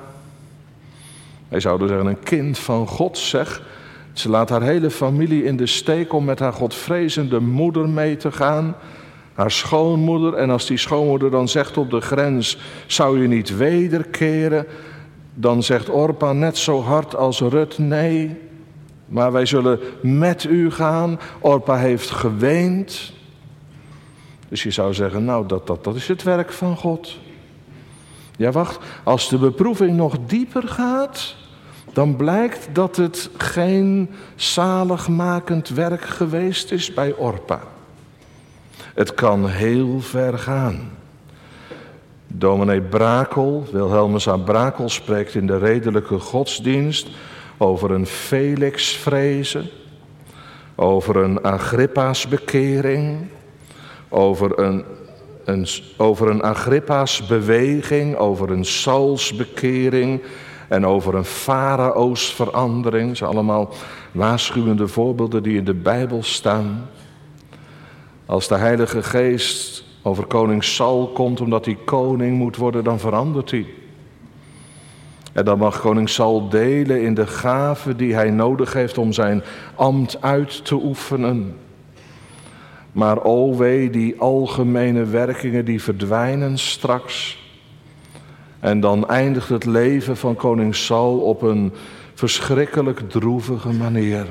Wij zouden zeggen een kind van God, zeg. Ze laat haar hele familie in de steek om met haar godvrezende moeder mee te gaan. Haar schoonmoeder, en als die schoonmoeder dan zegt op de grens, zou je niet wederkeren? Dan zegt Orpa net zo hard als Rut, nee, maar wij zullen met u gaan. Orpa heeft geweend. Dus je zou zeggen, nou dat is het werk van God. Ja, wacht, als de beproeving nog dieper gaat, dan blijkt dat het geen zaligmakend werk geweest is bij Orpa. Het kan heel ver gaan. Dominee Brakel, Wilhelmus A. Brakel, spreekt in de redelijke godsdienst over een Felix-vrezen, over een Agrippa's bekering, over een Agrippa's beweging, over een Sauls bekering en over een Farao's verandering. Dat zijn allemaal waarschuwende voorbeelden die in de Bijbel staan. Als de Heilige Geest over koning Saul komt omdat hij koning moet worden, dan verandert hij. En dan mag koning Saul delen in de gaven die hij nodig heeft om zijn ambt uit te oefenen. Maar o wee, die algemene werkingen die verdwijnen straks. En dan eindigt het leven van koning Saul op een verschrikkelijk droevige manier.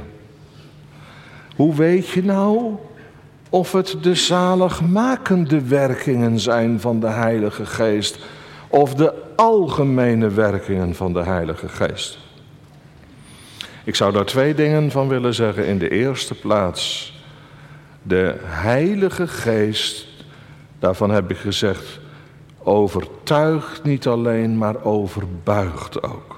Hoe weet je nou of het de zaligmakende werkingen zijn van de Heilige Geest of de algemene werkingen van de Heilige Geest? Ik zou daar 2 dingen van willen zeggen. In de eerste plaats, de Heilige Geest, daarvan heb ik gezegd, overtuigt niet alleen, maar overbuigt ook.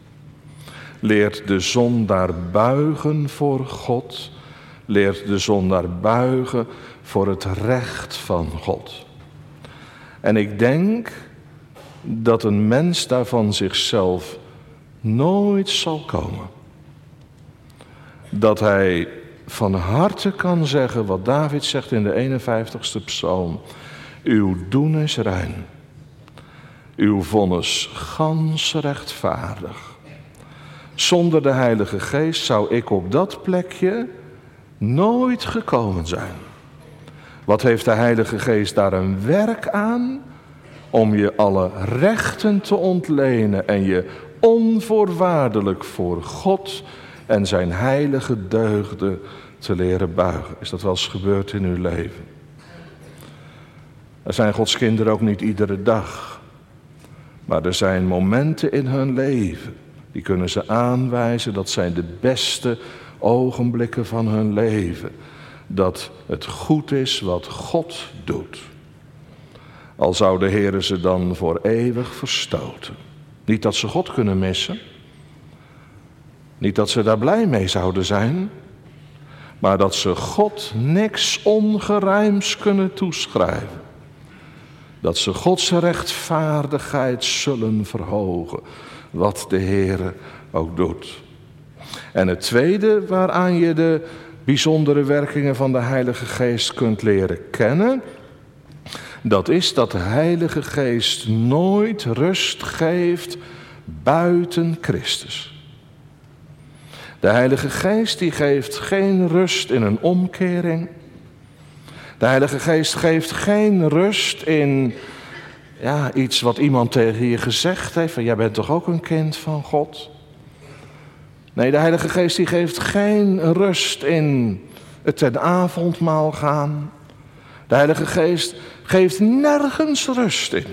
Leert de zondaar buigen voor God, leert de zondaar buigen voor het recht van God. En ik denk dat een mens daarvan zichzelf nooit zal komen. Dat hij van harte kan zeggen wat David zegt in de 51ste psalm. Uw doen is rein. Uw vonnis gans rechtvaardig. Zonder de Heilige Geest zou ik op dat plekje nooit gekomen zijn. Wat heeft de Heilige Geest daar een werk aan? Om je alle rechten te ontlenen en je onvoorwaardelijk voor God en zijn heilige deugden te leren buigen. Is dat wel eens gebeurd in uw leven? Er zijn Gods kinderen ook niet iedere dag. Maar er zijn momenten in hun leven, die kunnen ze aanwijzen, dat zijn de beste ogenblikken van hun leven. Dat het goed is wat God doet. Al zou de Heere ze dan voor eeuwig verstoten. Niet dat ze God kunnen missen. Niet dat ze daar blij mee zouden zijn. Maar dat ze God niks ongerijms kunnen toeschrijven. Dat ze Gods rechtvaardigheid zullen verhogen. Wat de Heere ook doet. En het tweede waaraan je de bijzondere werkingen van de Heilige Geest kunt leren kennen, dat is dat de Heilige Geest nooit rust geeft buiten Christus. De Heilige Geest die geeft geen rust in een omkering. De Heilige Geest geeft geen rust in iets wat iemand tegen je gezegd heeft. Van, jij bent toch ook een kind van God? Nee, de Heilige Geest die geeft geen rust in het ten avondmaal gaan. De Heilige Geest geeft nergens rust in.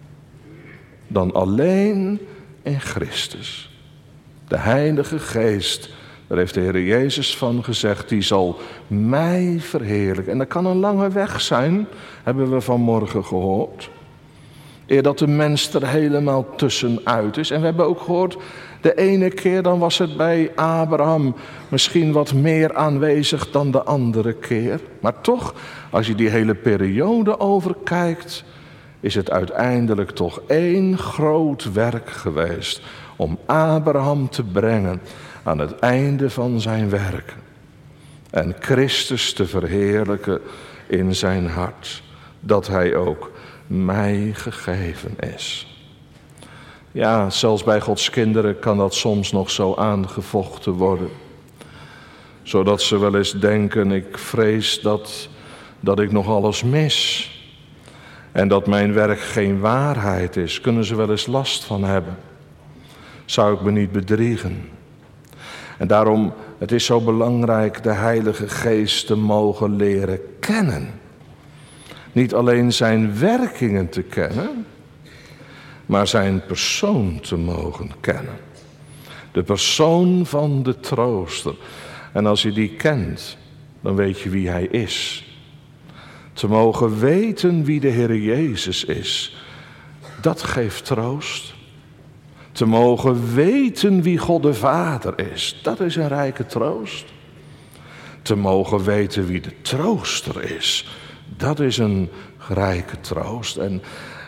Dan alleen in Christus. De Heilige Geest, daar heeft de Heer Jezus van gezegd, die zal mij verheerlijken. En dat kan een lange weg zijn, hebben we vanmorgen gehoord. Eer dat de mens er helemaal tussenuit is. En we hebben ook gehoord, de ene keer dan was het bij Abraham misschien wat meer aanwezig dan de andere keer. Maar toch, als je die hele periode overkijkt, is het uiteindelijk toch één groot werk geweest om Abraham te brengen aan het einde van zijn werk. En Christus te verheerlijken in zijn hart, dat hij ook mij gegeven is. Ja, zelfs bij Gods kinderen kan dat soms nog zo aangevochten worden. Zodat ze wel eens denken, ik vrees dat ik nog alles mis. En dat mijn werk geen waarheid is. Kunnen ze wel eens last van hebben. Zou ik me niet bedriegen? En daarom, het is zo belangrijk de Heilige Geest te mogen leren kennen. Niet alleen zijn werkingen te kennen, maar zijn persoon te mogen kennen. De persoon van de trooster. En als je die kent, dan weet je wie hij is. Te mogen weten wie de Heer Jezus is, dat geeft troost. Te mogen weten wie God de Vader is, dat is een rijke troost. Te mogen weten wie de trooster is, dat is een rijke troost. En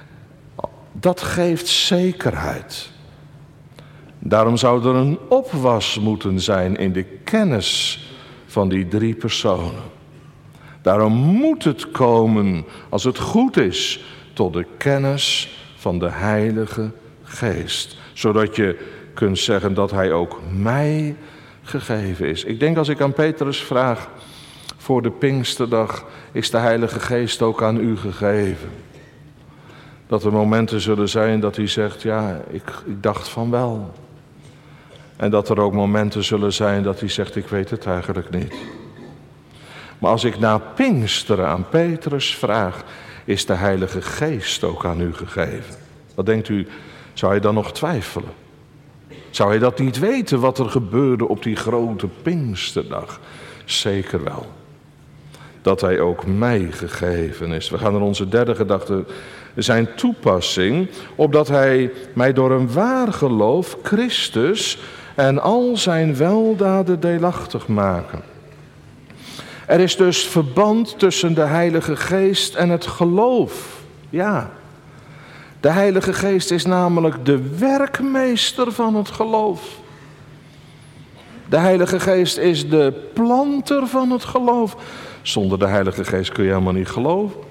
dat geeft zekerheid. Daarom zou er een opwas moeten zijn in de kennis van die drie personen. Daarom moet het komen, als het goed is, tot de kennis van de Heilige Geest. Zodat je kunt zeggen dat hij ook mij gegeven is. Ik denk als ik aan Petrus vraag voor de Pinksterdag, is de Heilige Geest ook aan u gegeven? Dat er momenten zullen zijn dat hij zegt, ja, ik dacht van wel. En dat er ook momenten zullen zijn dat hij zegt, ik weet het eigenlijk niet. Maar als ik na Pinksteren aan Petrus vraag, is de Heilige Geest ook aan u gegeven? Wat denkt u, zou hij dan nog twijfelen? Zou hij dat niet weten wat er gebeurde op die grote Pinksterdag? Zeker wel. Dat hij ook mij gegeven is. We gaan naar onze derde gedachte. Zijn toepassing, opdat hij mij door een waar geloof Christus en al zijn weldaden deelachtig maken. Er is dus verband tussen de Heilige Geest en het geloof. Ja, de Heilige Geest is namelijk de werkmeester van het geloof. De Heilige Geest is de planter van het geloof. Zonder de Heilige Geest kun je helemaal niet geloven.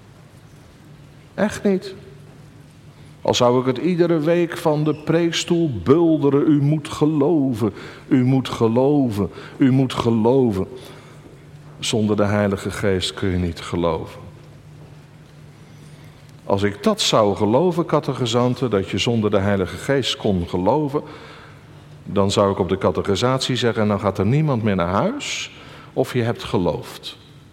Echt niet. Al zou ik het iedere week van de preekstoel bulderen. U moet geloven, u moet geloven, u moet geloven. Zonder de Heilige Geest kun je niet geloven. Als ik dat zou geloven, kattegezanten, dat je zonder de Heilige Geest kon geloven, dan zou ik op de catechisatie zeggen, dan gaat er niemand meer naar huis of je hebt geloofd.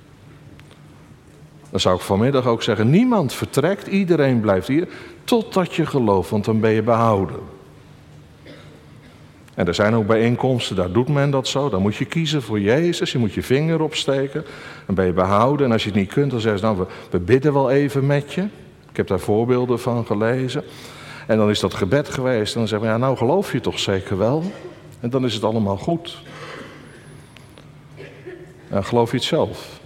Dan zou ik vanmiddag ook zeggen, niemand vertrekt, iedereen blijft hier, totdat je gelooft, want dan ben je behouden. En er zijn ook bijeenkomsten, daar doet men dat zo. Dan moet je kiezen voor Jezus, je moet je vinger opsteken. Dan ben je behouden en als je het niet kunt, dan zeggen ze, nou, we bidden wel even met je. Ik heb daar voorbeelden van gelezen. En dan is dat gebed geweest en dan zeggen we, ja, nou geloof je toch zeker wel? En dan is het allemaal goed. En geloof je het zelf?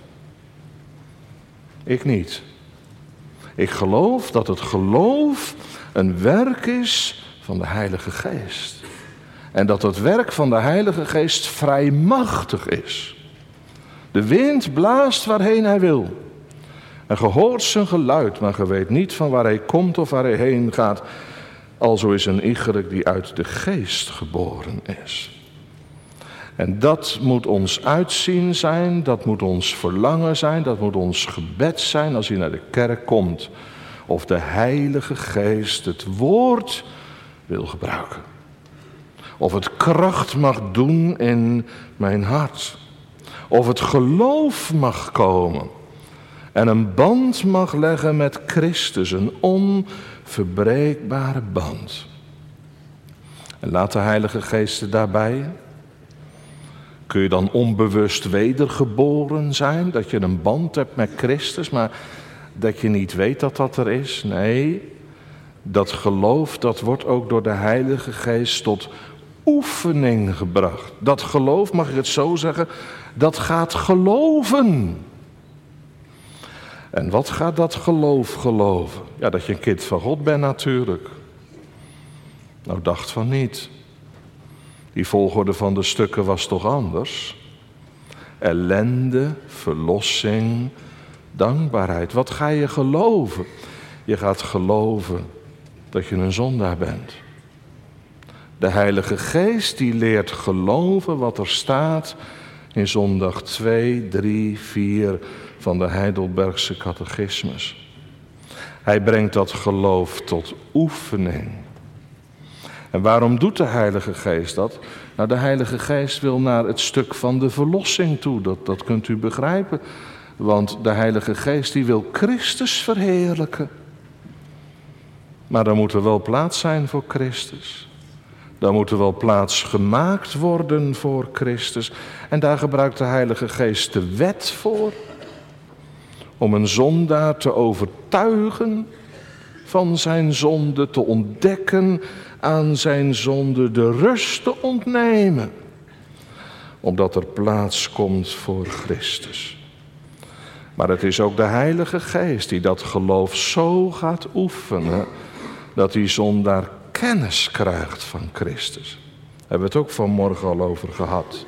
Ik niet. Ik geloof dat het geloof een werk is van de Heilige Geest. En dat het werk van de Heilige Geest vrij machtig is. De wind blaast waarheen hij wil. En ge hoort zijn geluid, maar ge weet niet van waar hij komt of waar hij heen gaat. Alzo is een iegelijk die uit de Geest geboren is. En dat moet ons uitzien zijn, dat moet ons verlangen zijn, dat moet ons gebed zijn als hij naar de kerk komt. Of de Heilige Geest het woord wil gebruiken. Of het kracht mag doen in mijn hart. Of het geloof mag komen. En een band mag leggen met Christus. Een onverbreekbare band. En laat de Heilige Geest er daarbij. Kun je dan onbewust wedergeboren zijn? Dat je een band hebt met Christus, maar dat je niet weet dat dat er is? Nee, dat geloof, dat wordt ook door de Heilige Geest tot oefening gebracht. Dat geloof, mag ik het zo zeggen, dat gaat geloven. En wat gaat dat geloof geloven? Ja, dat je een kind van God bent natuurlijk. Nou, dacht van niet. Die volgorde van de stukken was toch anders? Ellende, verlossing, dankbaarheid. Wat ga je geloven? Je gaat geloven dat je een zondaar bent. De Heilige Geest die leert geloven wat er staat in zondag 2, 3, 4 van de Heidelbergse catechismus. Hij brengt dat geloof tot oefening. En waarom doet de Heilige Geest dat? Nou, de Heilige Geest wil naar het stuk van de verlossing toe. Dat kunt u begrijpen. Want de Heilige Geest die wil Christus verheerlijken. Maar dan moet er wel plaats zijn voor Christus. Dan moet er wel plaats gemaakt worden voor Christus. En daar gebruikt de Heilige Geest de wet voor. Om een zondaar te overtuigen van zijn zonde, te ontdekken aan zijn zonde, de rust te ontnemen. Omdat er plaats komt voor Christus. Maar het is ook de Heilige Geest die dat geloof zo gaat oefenen, dat die zondaar kennis krijgt van Christus. Daar hebben we het ook vanmorgen al over gehad.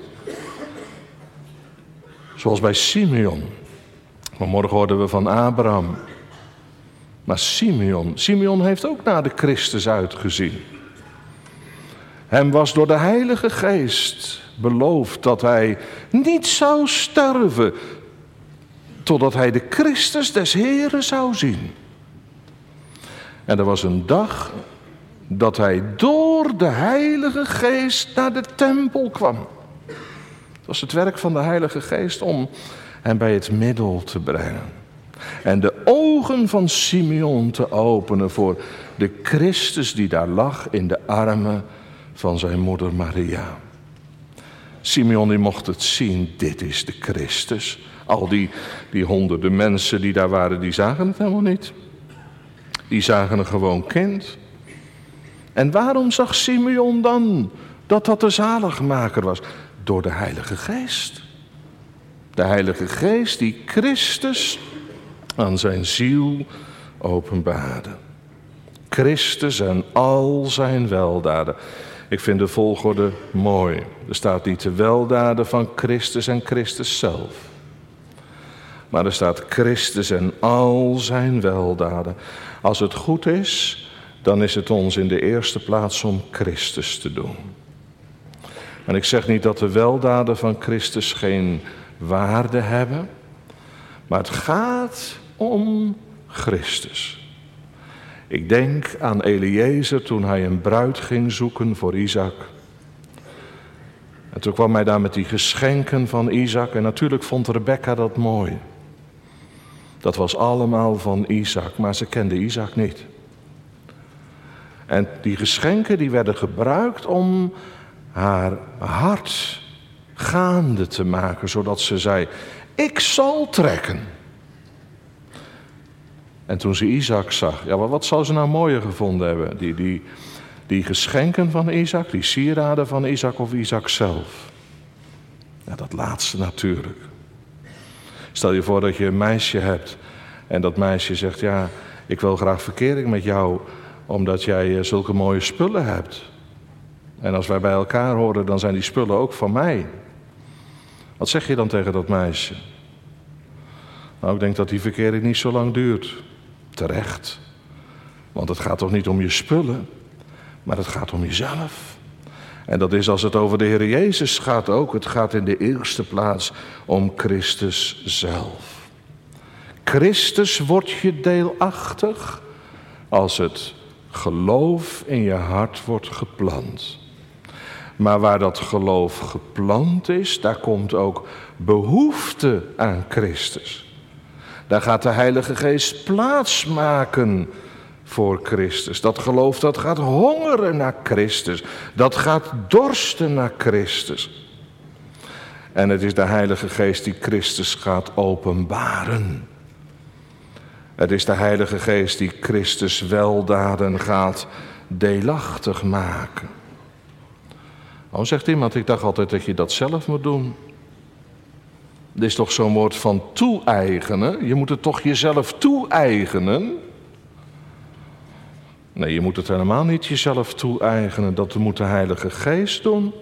Zoals bij Simeon. Vanmorgen hoorden we van Abraham. Maar Simeon heeft ook naar de Christus uitgezien. Hem was door de Heilige Geest beloofd dat hij niet zou sterven totdat hij de Christus des Heren zou zien. En er was een dag dat hij door de Heilige Geest naar de tempel kwam. Het was het werk van de Heilige Geest om hem bij het middel te brengen. En de ogen van Simeon te openen voor de Christus die daar lag in de armen van zijn moeder Maria. Simeon die mocht het zien, dit is de Christus. Al die honderden mensen die daar waren, die zagen het helemaal niet. Die zagen een gewoon kind. En waarom zag Simeon dan dat de zaligmaker was? Door de Heilige Geest. De Heilige Geest die Christus aan zijn ziel openbaarde. Christus en al zijn weldaden. Ik vind de volgorde mooi. Er staat niet de weldaden van Christus en Christus zelf. Maar er staat Christus en al zijn weldaden. Als het goed is, dan is het ons in de eerste plaats om Christus te doen. En ik zeg niet dat de weldaden van Christus geen waarde hebben. Maar het gaat om Christus. Ik denk aan Eliezer toen hij een bruid ging zoeken voor Isaac. En toen kwam hij daar met die geschenken van Isaac. En natuurlijk vond Rebekka dat mooi. Dat was allemaal van Isaac, maar ze kende Isaac niet. En die geschenken die werden gebruikt om haar hart gaande te maken. Zodat ze zei, ik zal trekken. En toen ze Isaac zag, ja, maar wat zou ze nou mooier gevonden hebben? Die geschenken van Isaac, die sieraden van Isaac of Isaac zelf? Ja, dat laatste natuurlijk. Stel je voor dat je een meisje hebt en dat meisje zegt, ja, ik wil graag verkering met jou omdat jij zulke mooie spullen hebt. En als wij bij elkaar horen, dan zijn die spullen ook van mij. Wat zeg je dan tegen dat meisje? Nou, ik denk dat die verkering niet zo lang duurt. Terecht. Want het gaat toch niet om je spullen, maar het gaat om jezelf. En dat is als het over de Heer Jezus gaat ook. Het gaat in de eerste plaats om Christus zelf. Christus wordt je deelachtig als het geloof in je hart wordt geplant. Maar waar dat geloof geplant is, daar komt ook behoefte aan Christus. Daar gaat de Heilige Geest plaats maken voor Christus. Dat geloof dat gaat hongeren naar Christus. Dat gaat dorsten naar Christus. En het is de Heilige Geest die Christus gaat openbaren. Het is de Heilige Geest die Christus weldaden gaat deelachtig maken. Oh, zegt iemand, ik dacht altijd dat je dat zelf moet doen. Dit is toch zo'n woord van toe-eigenen? Je moet het toch jezelf toe-eigenen? Nee, je moet het helemaal niet jezelf toe-eigenen. Dat moet de Heilige Geest doen.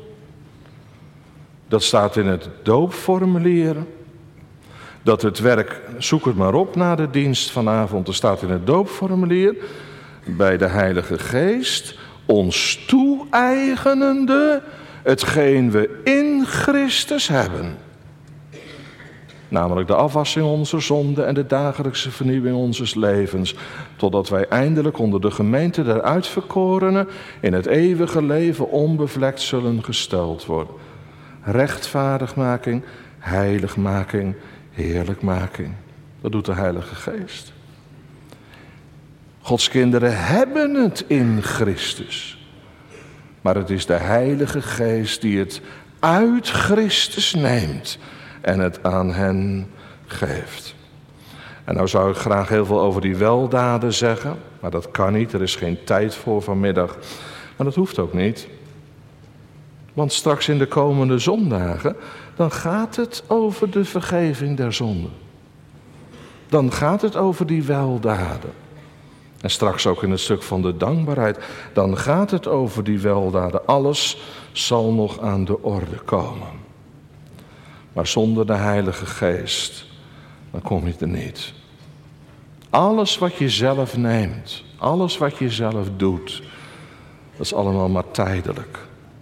Dat staat in het doopformulier. Dat het werk, zoek het maar op na de dienst vanavond. Er staat in het doopformulier. Bij de Heilige Geest. Ons toe-eigenende hetgeen we in Christus hebben. Namelijk de afwassing onze zonden en de dagelijkse vernieuwing onzes levens. Totdat wij eindelijk onder de gemeente der uitverkorenen in het eeuwige leven onbevlekt zullen gesteld worden. Rechtvaardigmaking, heiligmaking, heerlijkmaking. Dat doet de Heilige Geest. Gods kinderen hebben het in Christus. Maar het is de Heilige Geest die het uit Christus neemt en het aan hen geeft. En nou zou ik graag heel veel over die weldaden zeggen, maar dat kan niet, er is geen tijd voor vanmiddag. Maar dat hoeft ook niet. Want straks in de komende zondagen, dan gaat het over de vergeving der zonden. Dan gaat het over die weldaden. En straks ook in het stuk van de dankbaarheid, dan gaat het over die weldaden. Alles zal nog aan de orde komen. Maar zonder de Heilige Geest, dan kom je er niet. Alles wat je zelf neemt, alles wat je zelf doet, dat is allemaal maar tijdelijk.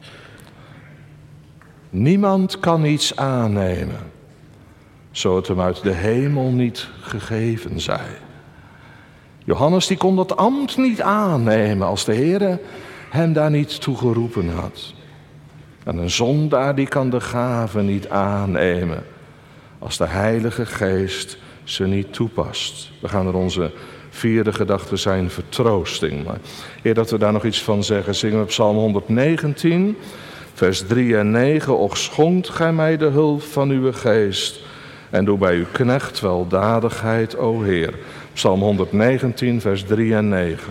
Niemand kan iets aannemen, zo het hem uit de hemel niet gegeven zij. Johannes die kon dat ambt niet aannemen als de Heer hem daar niet toe geroepen had. En een zondaar die kan de gave niet aannemen als de Heilige Geest ze niet toepast. We gaan er onze vierde gedachte zijn, vertroosting. Maar eer dat we daar nog iets van zeggen, zingen we Psalm 119, vers 3 en 9. Och schonkt gij mij de hulp van uw geest en doe bij uw knecht weldadigheid, o Heer. Psalm 119, vers 3 en 9.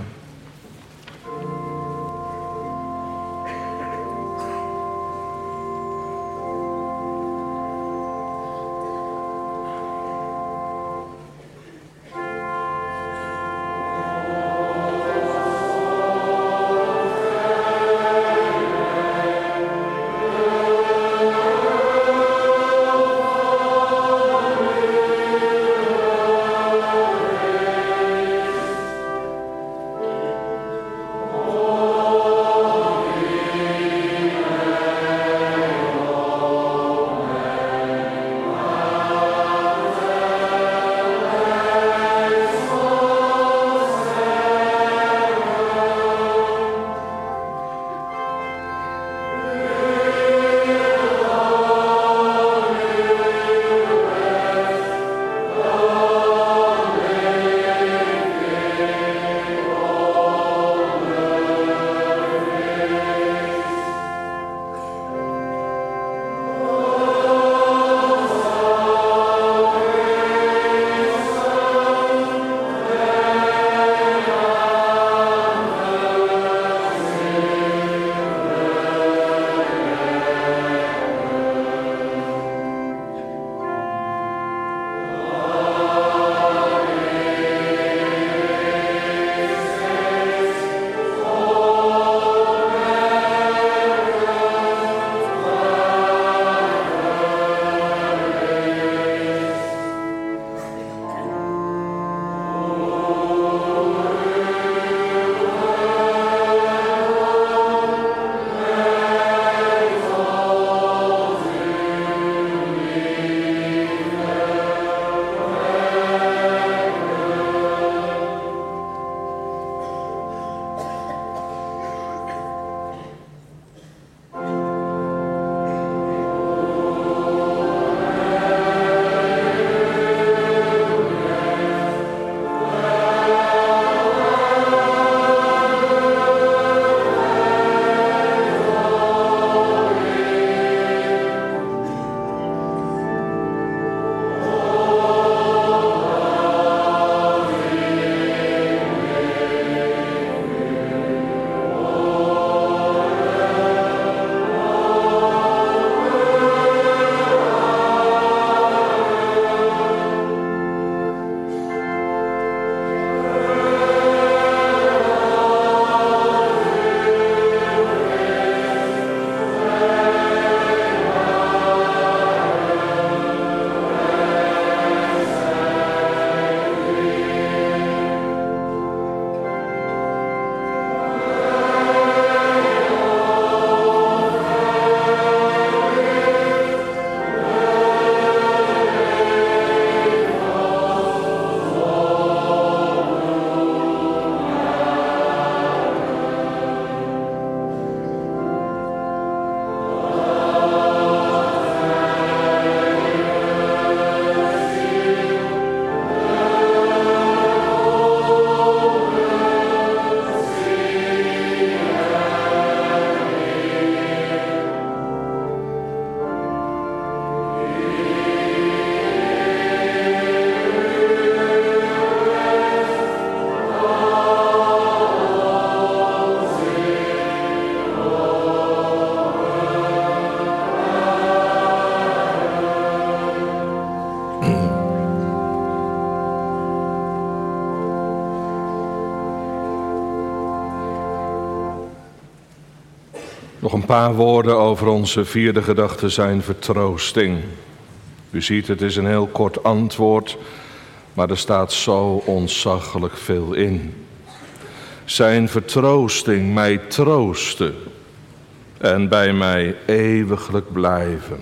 Nog een paar woorden over onze vierde gedachte, zijn vertroosting. U ziet, het is een heel kort antwoord, maar er staat zo ontzaglijk veel in. Zijn vertroosting, mij troosten en bij mij eeuwiglijk blijven.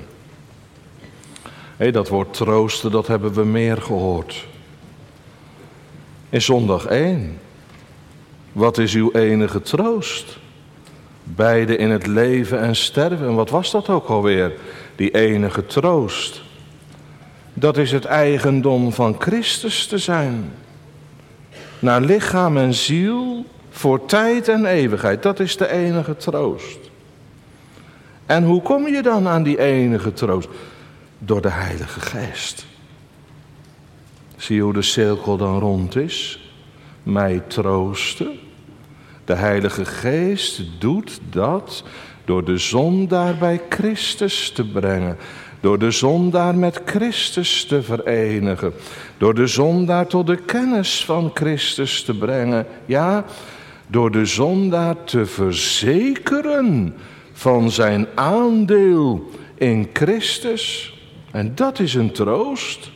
Dat woord troosten, dat hebben we meer gehoord. In zondag 1. Wat is uw enige troost? Beide in het leven en sterven. En wat was dat ook alweer? Die enige troost. Dat is het eigendom van Christus te zijn. Naar lichaam en ziel, voor tijd en eeuwigheid. Dat is de enige troost. En hoe kom je dan aan die enige troost? Door de Heilige Geest. Zie je hoe de cirkel dan rond is? Mij troosten. De Heilige Geest doet dat door de zondaar bij Christus te brengen. Door de zondaar met Christus te verenigen. Door de zondaar tot de kennis van Christus te brengen. Ja, door de zondaar te verzekeren van zijn aandeel in Christus. En dat is een troost.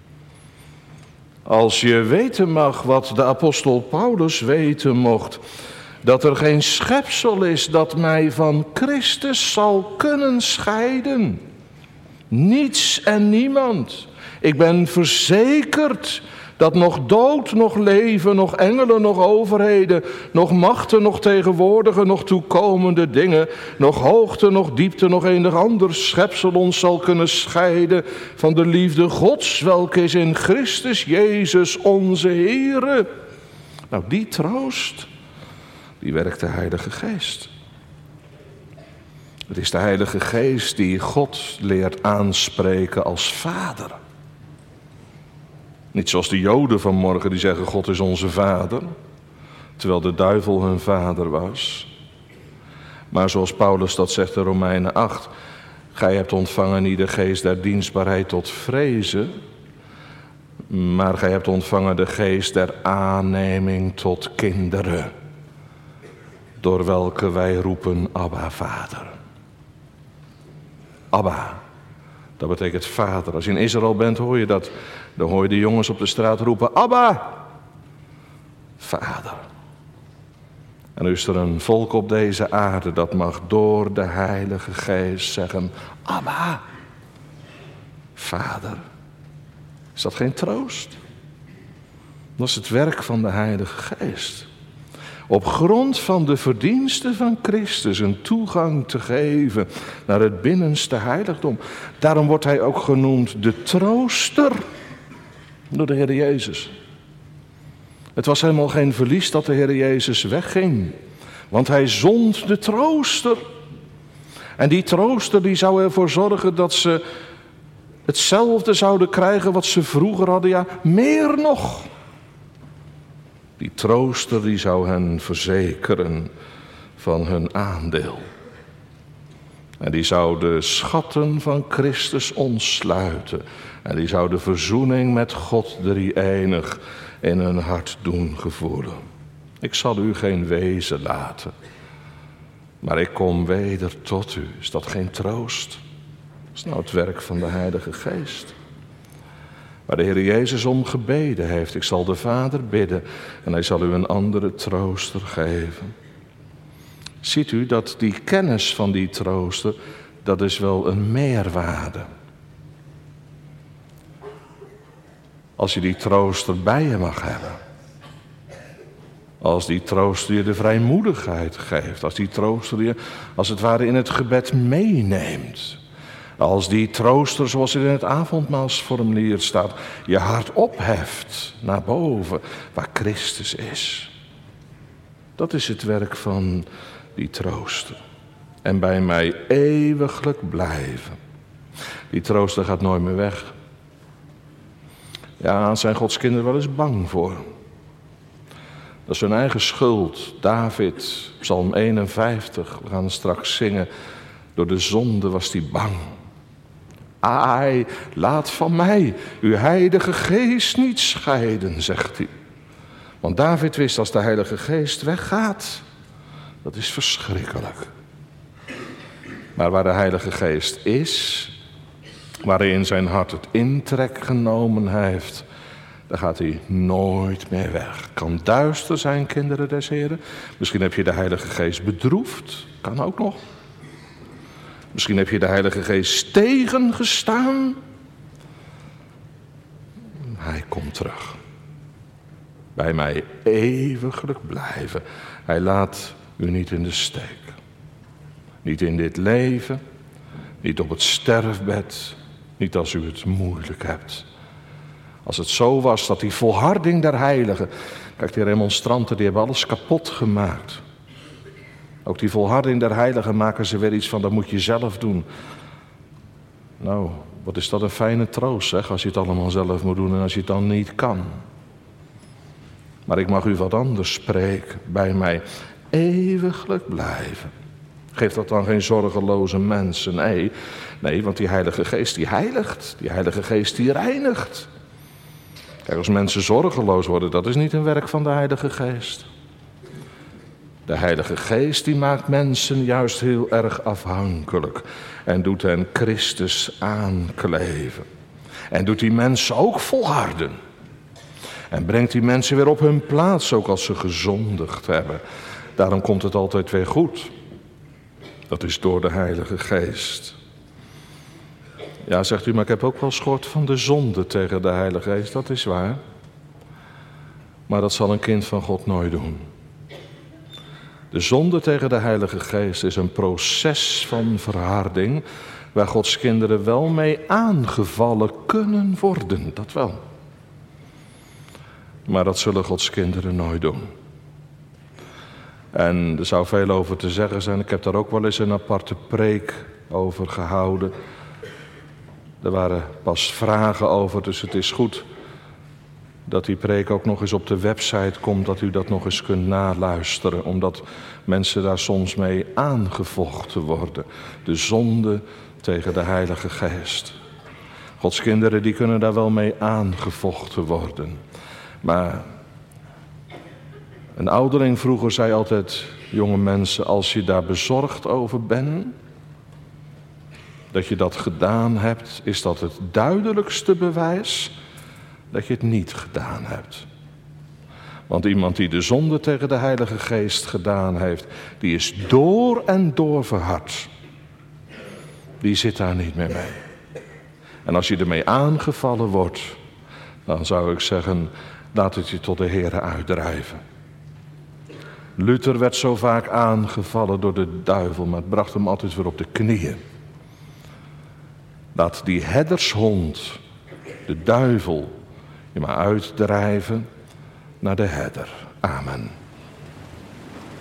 Als je weten mag wat de apostel Paulus weten mocht, dat er geen schepsel is dat mij van Christus zal kunnen scheiden. Niets en niemand. Ik ben verzekerd dat nog dood, nog leven, nog engelen, nog overheden, nog machten, nog tegenwoordige, nog toekomende dingen, nog hoogte, nog diepte, nog enig ander schepsel ons zal kunnen scheiden van de liefde Gods, welke is in Christus Jezus onze Heere. Nou, die troost, die werkt de Heilige Geest. Het is de Heilige Geest die God leert aanspreken als Vader. Niet zoals de Joden vanmorgen die zeggen God is onze Vader, terwijl de duivel hun vader was. Maar zoals Paulus dat zegt in Romeinen 8, gij hebt ontvangen niet de geest der dienstbaarheid tot vrezen, maar gij hebt ontvangen de geest der aanneming tot kinderen, door welke wij roepen Abba, Vader. Abba, dat betekent vader. Als je in Israël bent, hoor je dat. Dan hoor je de jongens op de straat roepen, Abba, Vader. En nu is er een volk op deze aarde dat mag door de Heilige Geest zeggen, Abba, Vader. Is dat geen troost? Dat is het werk van de Heilige Geest. Op grond van de verdiensten van Christus een toegang te geven naar het binnenste heiligdom. Daarom wordt hij ook genoemd de trooster door de Heer Jezus. Het was helemaal geen verlies dat de Heer Jezus wegging. Want hij zond de trooster. En die trooster die zou ervoor zorgen dat ze hetzelfde zouden krijgen wat ze vroeger hadden. Ja, meer nog. Die trooster die zou hen verzekeren van hun aandeel. En die zou de schatten van Christus ontsluiten. En die zou de verzoening met God drie-enig in hun hart doen gevoelen. Ik zal u geen wezen laten, maar ik kom weder tot u. Is dat geen troost? Dat is nou het werk van de Heilige Geest. Waar de Heer Jezus om gebeden heeft. Ik zal de Vader bidden en hij zal u een andere trooster geven. Ziet u dat die kennis van die trooster, dat is wel een meerwaarde. Als je die trooster bij je mag hebben. Als die trooster je de vrijmoedigheid geeft. Als die trooster je als het ware in het gebed meeneemt. Als die trooster, zoals het in het avondmaalsformulier staat, je hart opheft naar boven, waar Christus is. Dat is het werk van die trooster. En bij mij eeuwiglijk blijven. Die trooster gaat nooit meer weg. Ja, zijn Gods kinderen wel eens bang voor. Dat is hun eigen schuld. David, Psalm 51, we gaan straks zingen. Door de zonde was hij bang. Ai, laat van mij uw Heilige Geest niet scheiden, zegt hij. Want David wist als de Heilige Geest weggaat, dat is verschrikkelijk. Maar waar de Heilige Geest is, waar hij in zijn hart het intrek genomen heeft, dan gaat hij nooit meer weg. Kan duister zijn, kinderen des Heren. Misschien heb je de Heilige Geest bedroefd. Kan ook nog. Misschien heb je de Heilige Geest tegengestaan. Hij komt terug. Bij mij eeuwiglijk blijven. Hij laat u niet in de steek. Niet in dit leven. Niet op het sterfbed. Niet als u het moeilijk hebt. Als het zo was dat die volharding der heiligen. Kijk, die remonstranten die hebben alles kapot gemaakt. Ook die volharding der heiligen maken ze weer iets van, dat moet je zelf doen. Nou, wat is dat een fijne troost, zeg, als je het allemaal zelf moet doen en als je het dan niet kan. Maar ik mag u wat anders spreken, bij mij eeuwiglijk blijven. Geeft dat dan geen zorgeloze mensen? Nee, want die Heilige Geest die heiligt, die Heilige Geest die reinigt. Kijk, als mensen zorgeloos worden, dat is niet een werk van de Heilige Geest. De Heilige Geest die maakt mensen juist heel erg afhankelijk. En doet hen Christus aankleven. En doet die mensen ook volharden. En brengt die mensen weer op hun plaats, ook als ze gezondigd hebben. Daarom komt het altijd weer goed. Dat is door de Heilige Geest. Ja, zegt u, maar ik heb ook wel eens gehoord van de zonde tegen de Heilige Geest. Dat is waar. Maar dat zal een kind van God nooit doen. De zonde tegen de Heilige Geest is een proces van verharding, waar Gods kinderen wel mee aangevallen kunnen worden, dat wel. Maar dat zullen Gods kinderen nooit doen. En er zou veel over te zeggen zijn, ik heb daar ook wel eens een aparte preek over gehouden. Er waren pas vragen over, dus het is goed dat die preek ook nog eens op de website komt, dat u dat nog eens kunt naluisteren. Omdat mensen daar soms mee aangevochten worden. De zonde tegen de Heilige Geest. Gods kinderen die kunnen daar wel mee aangevochten worden. Maar een ouderling vroeger zei altijd, jonge mensen, als je daar bezorgd over bent, dat je dat gedaan hebt, is dat het duidelijkste bewijs dat je het niet gedaan hebt. Want iemand die de zonde tegen de Heilige Geest gedaan heeft, die is door en door verhard. Die zit daar niet meer mee. En als je ermee aangevallen wordt, dan zou ik zeggen, laat het je tot de Heere uitdrijven. Luther werd zo vaak aangevallen door de duivel, maar het bracht hem altijd weer op de knieën. Laat die herdershond, de duivel, je maar uitdrijven naar de herder. Amen.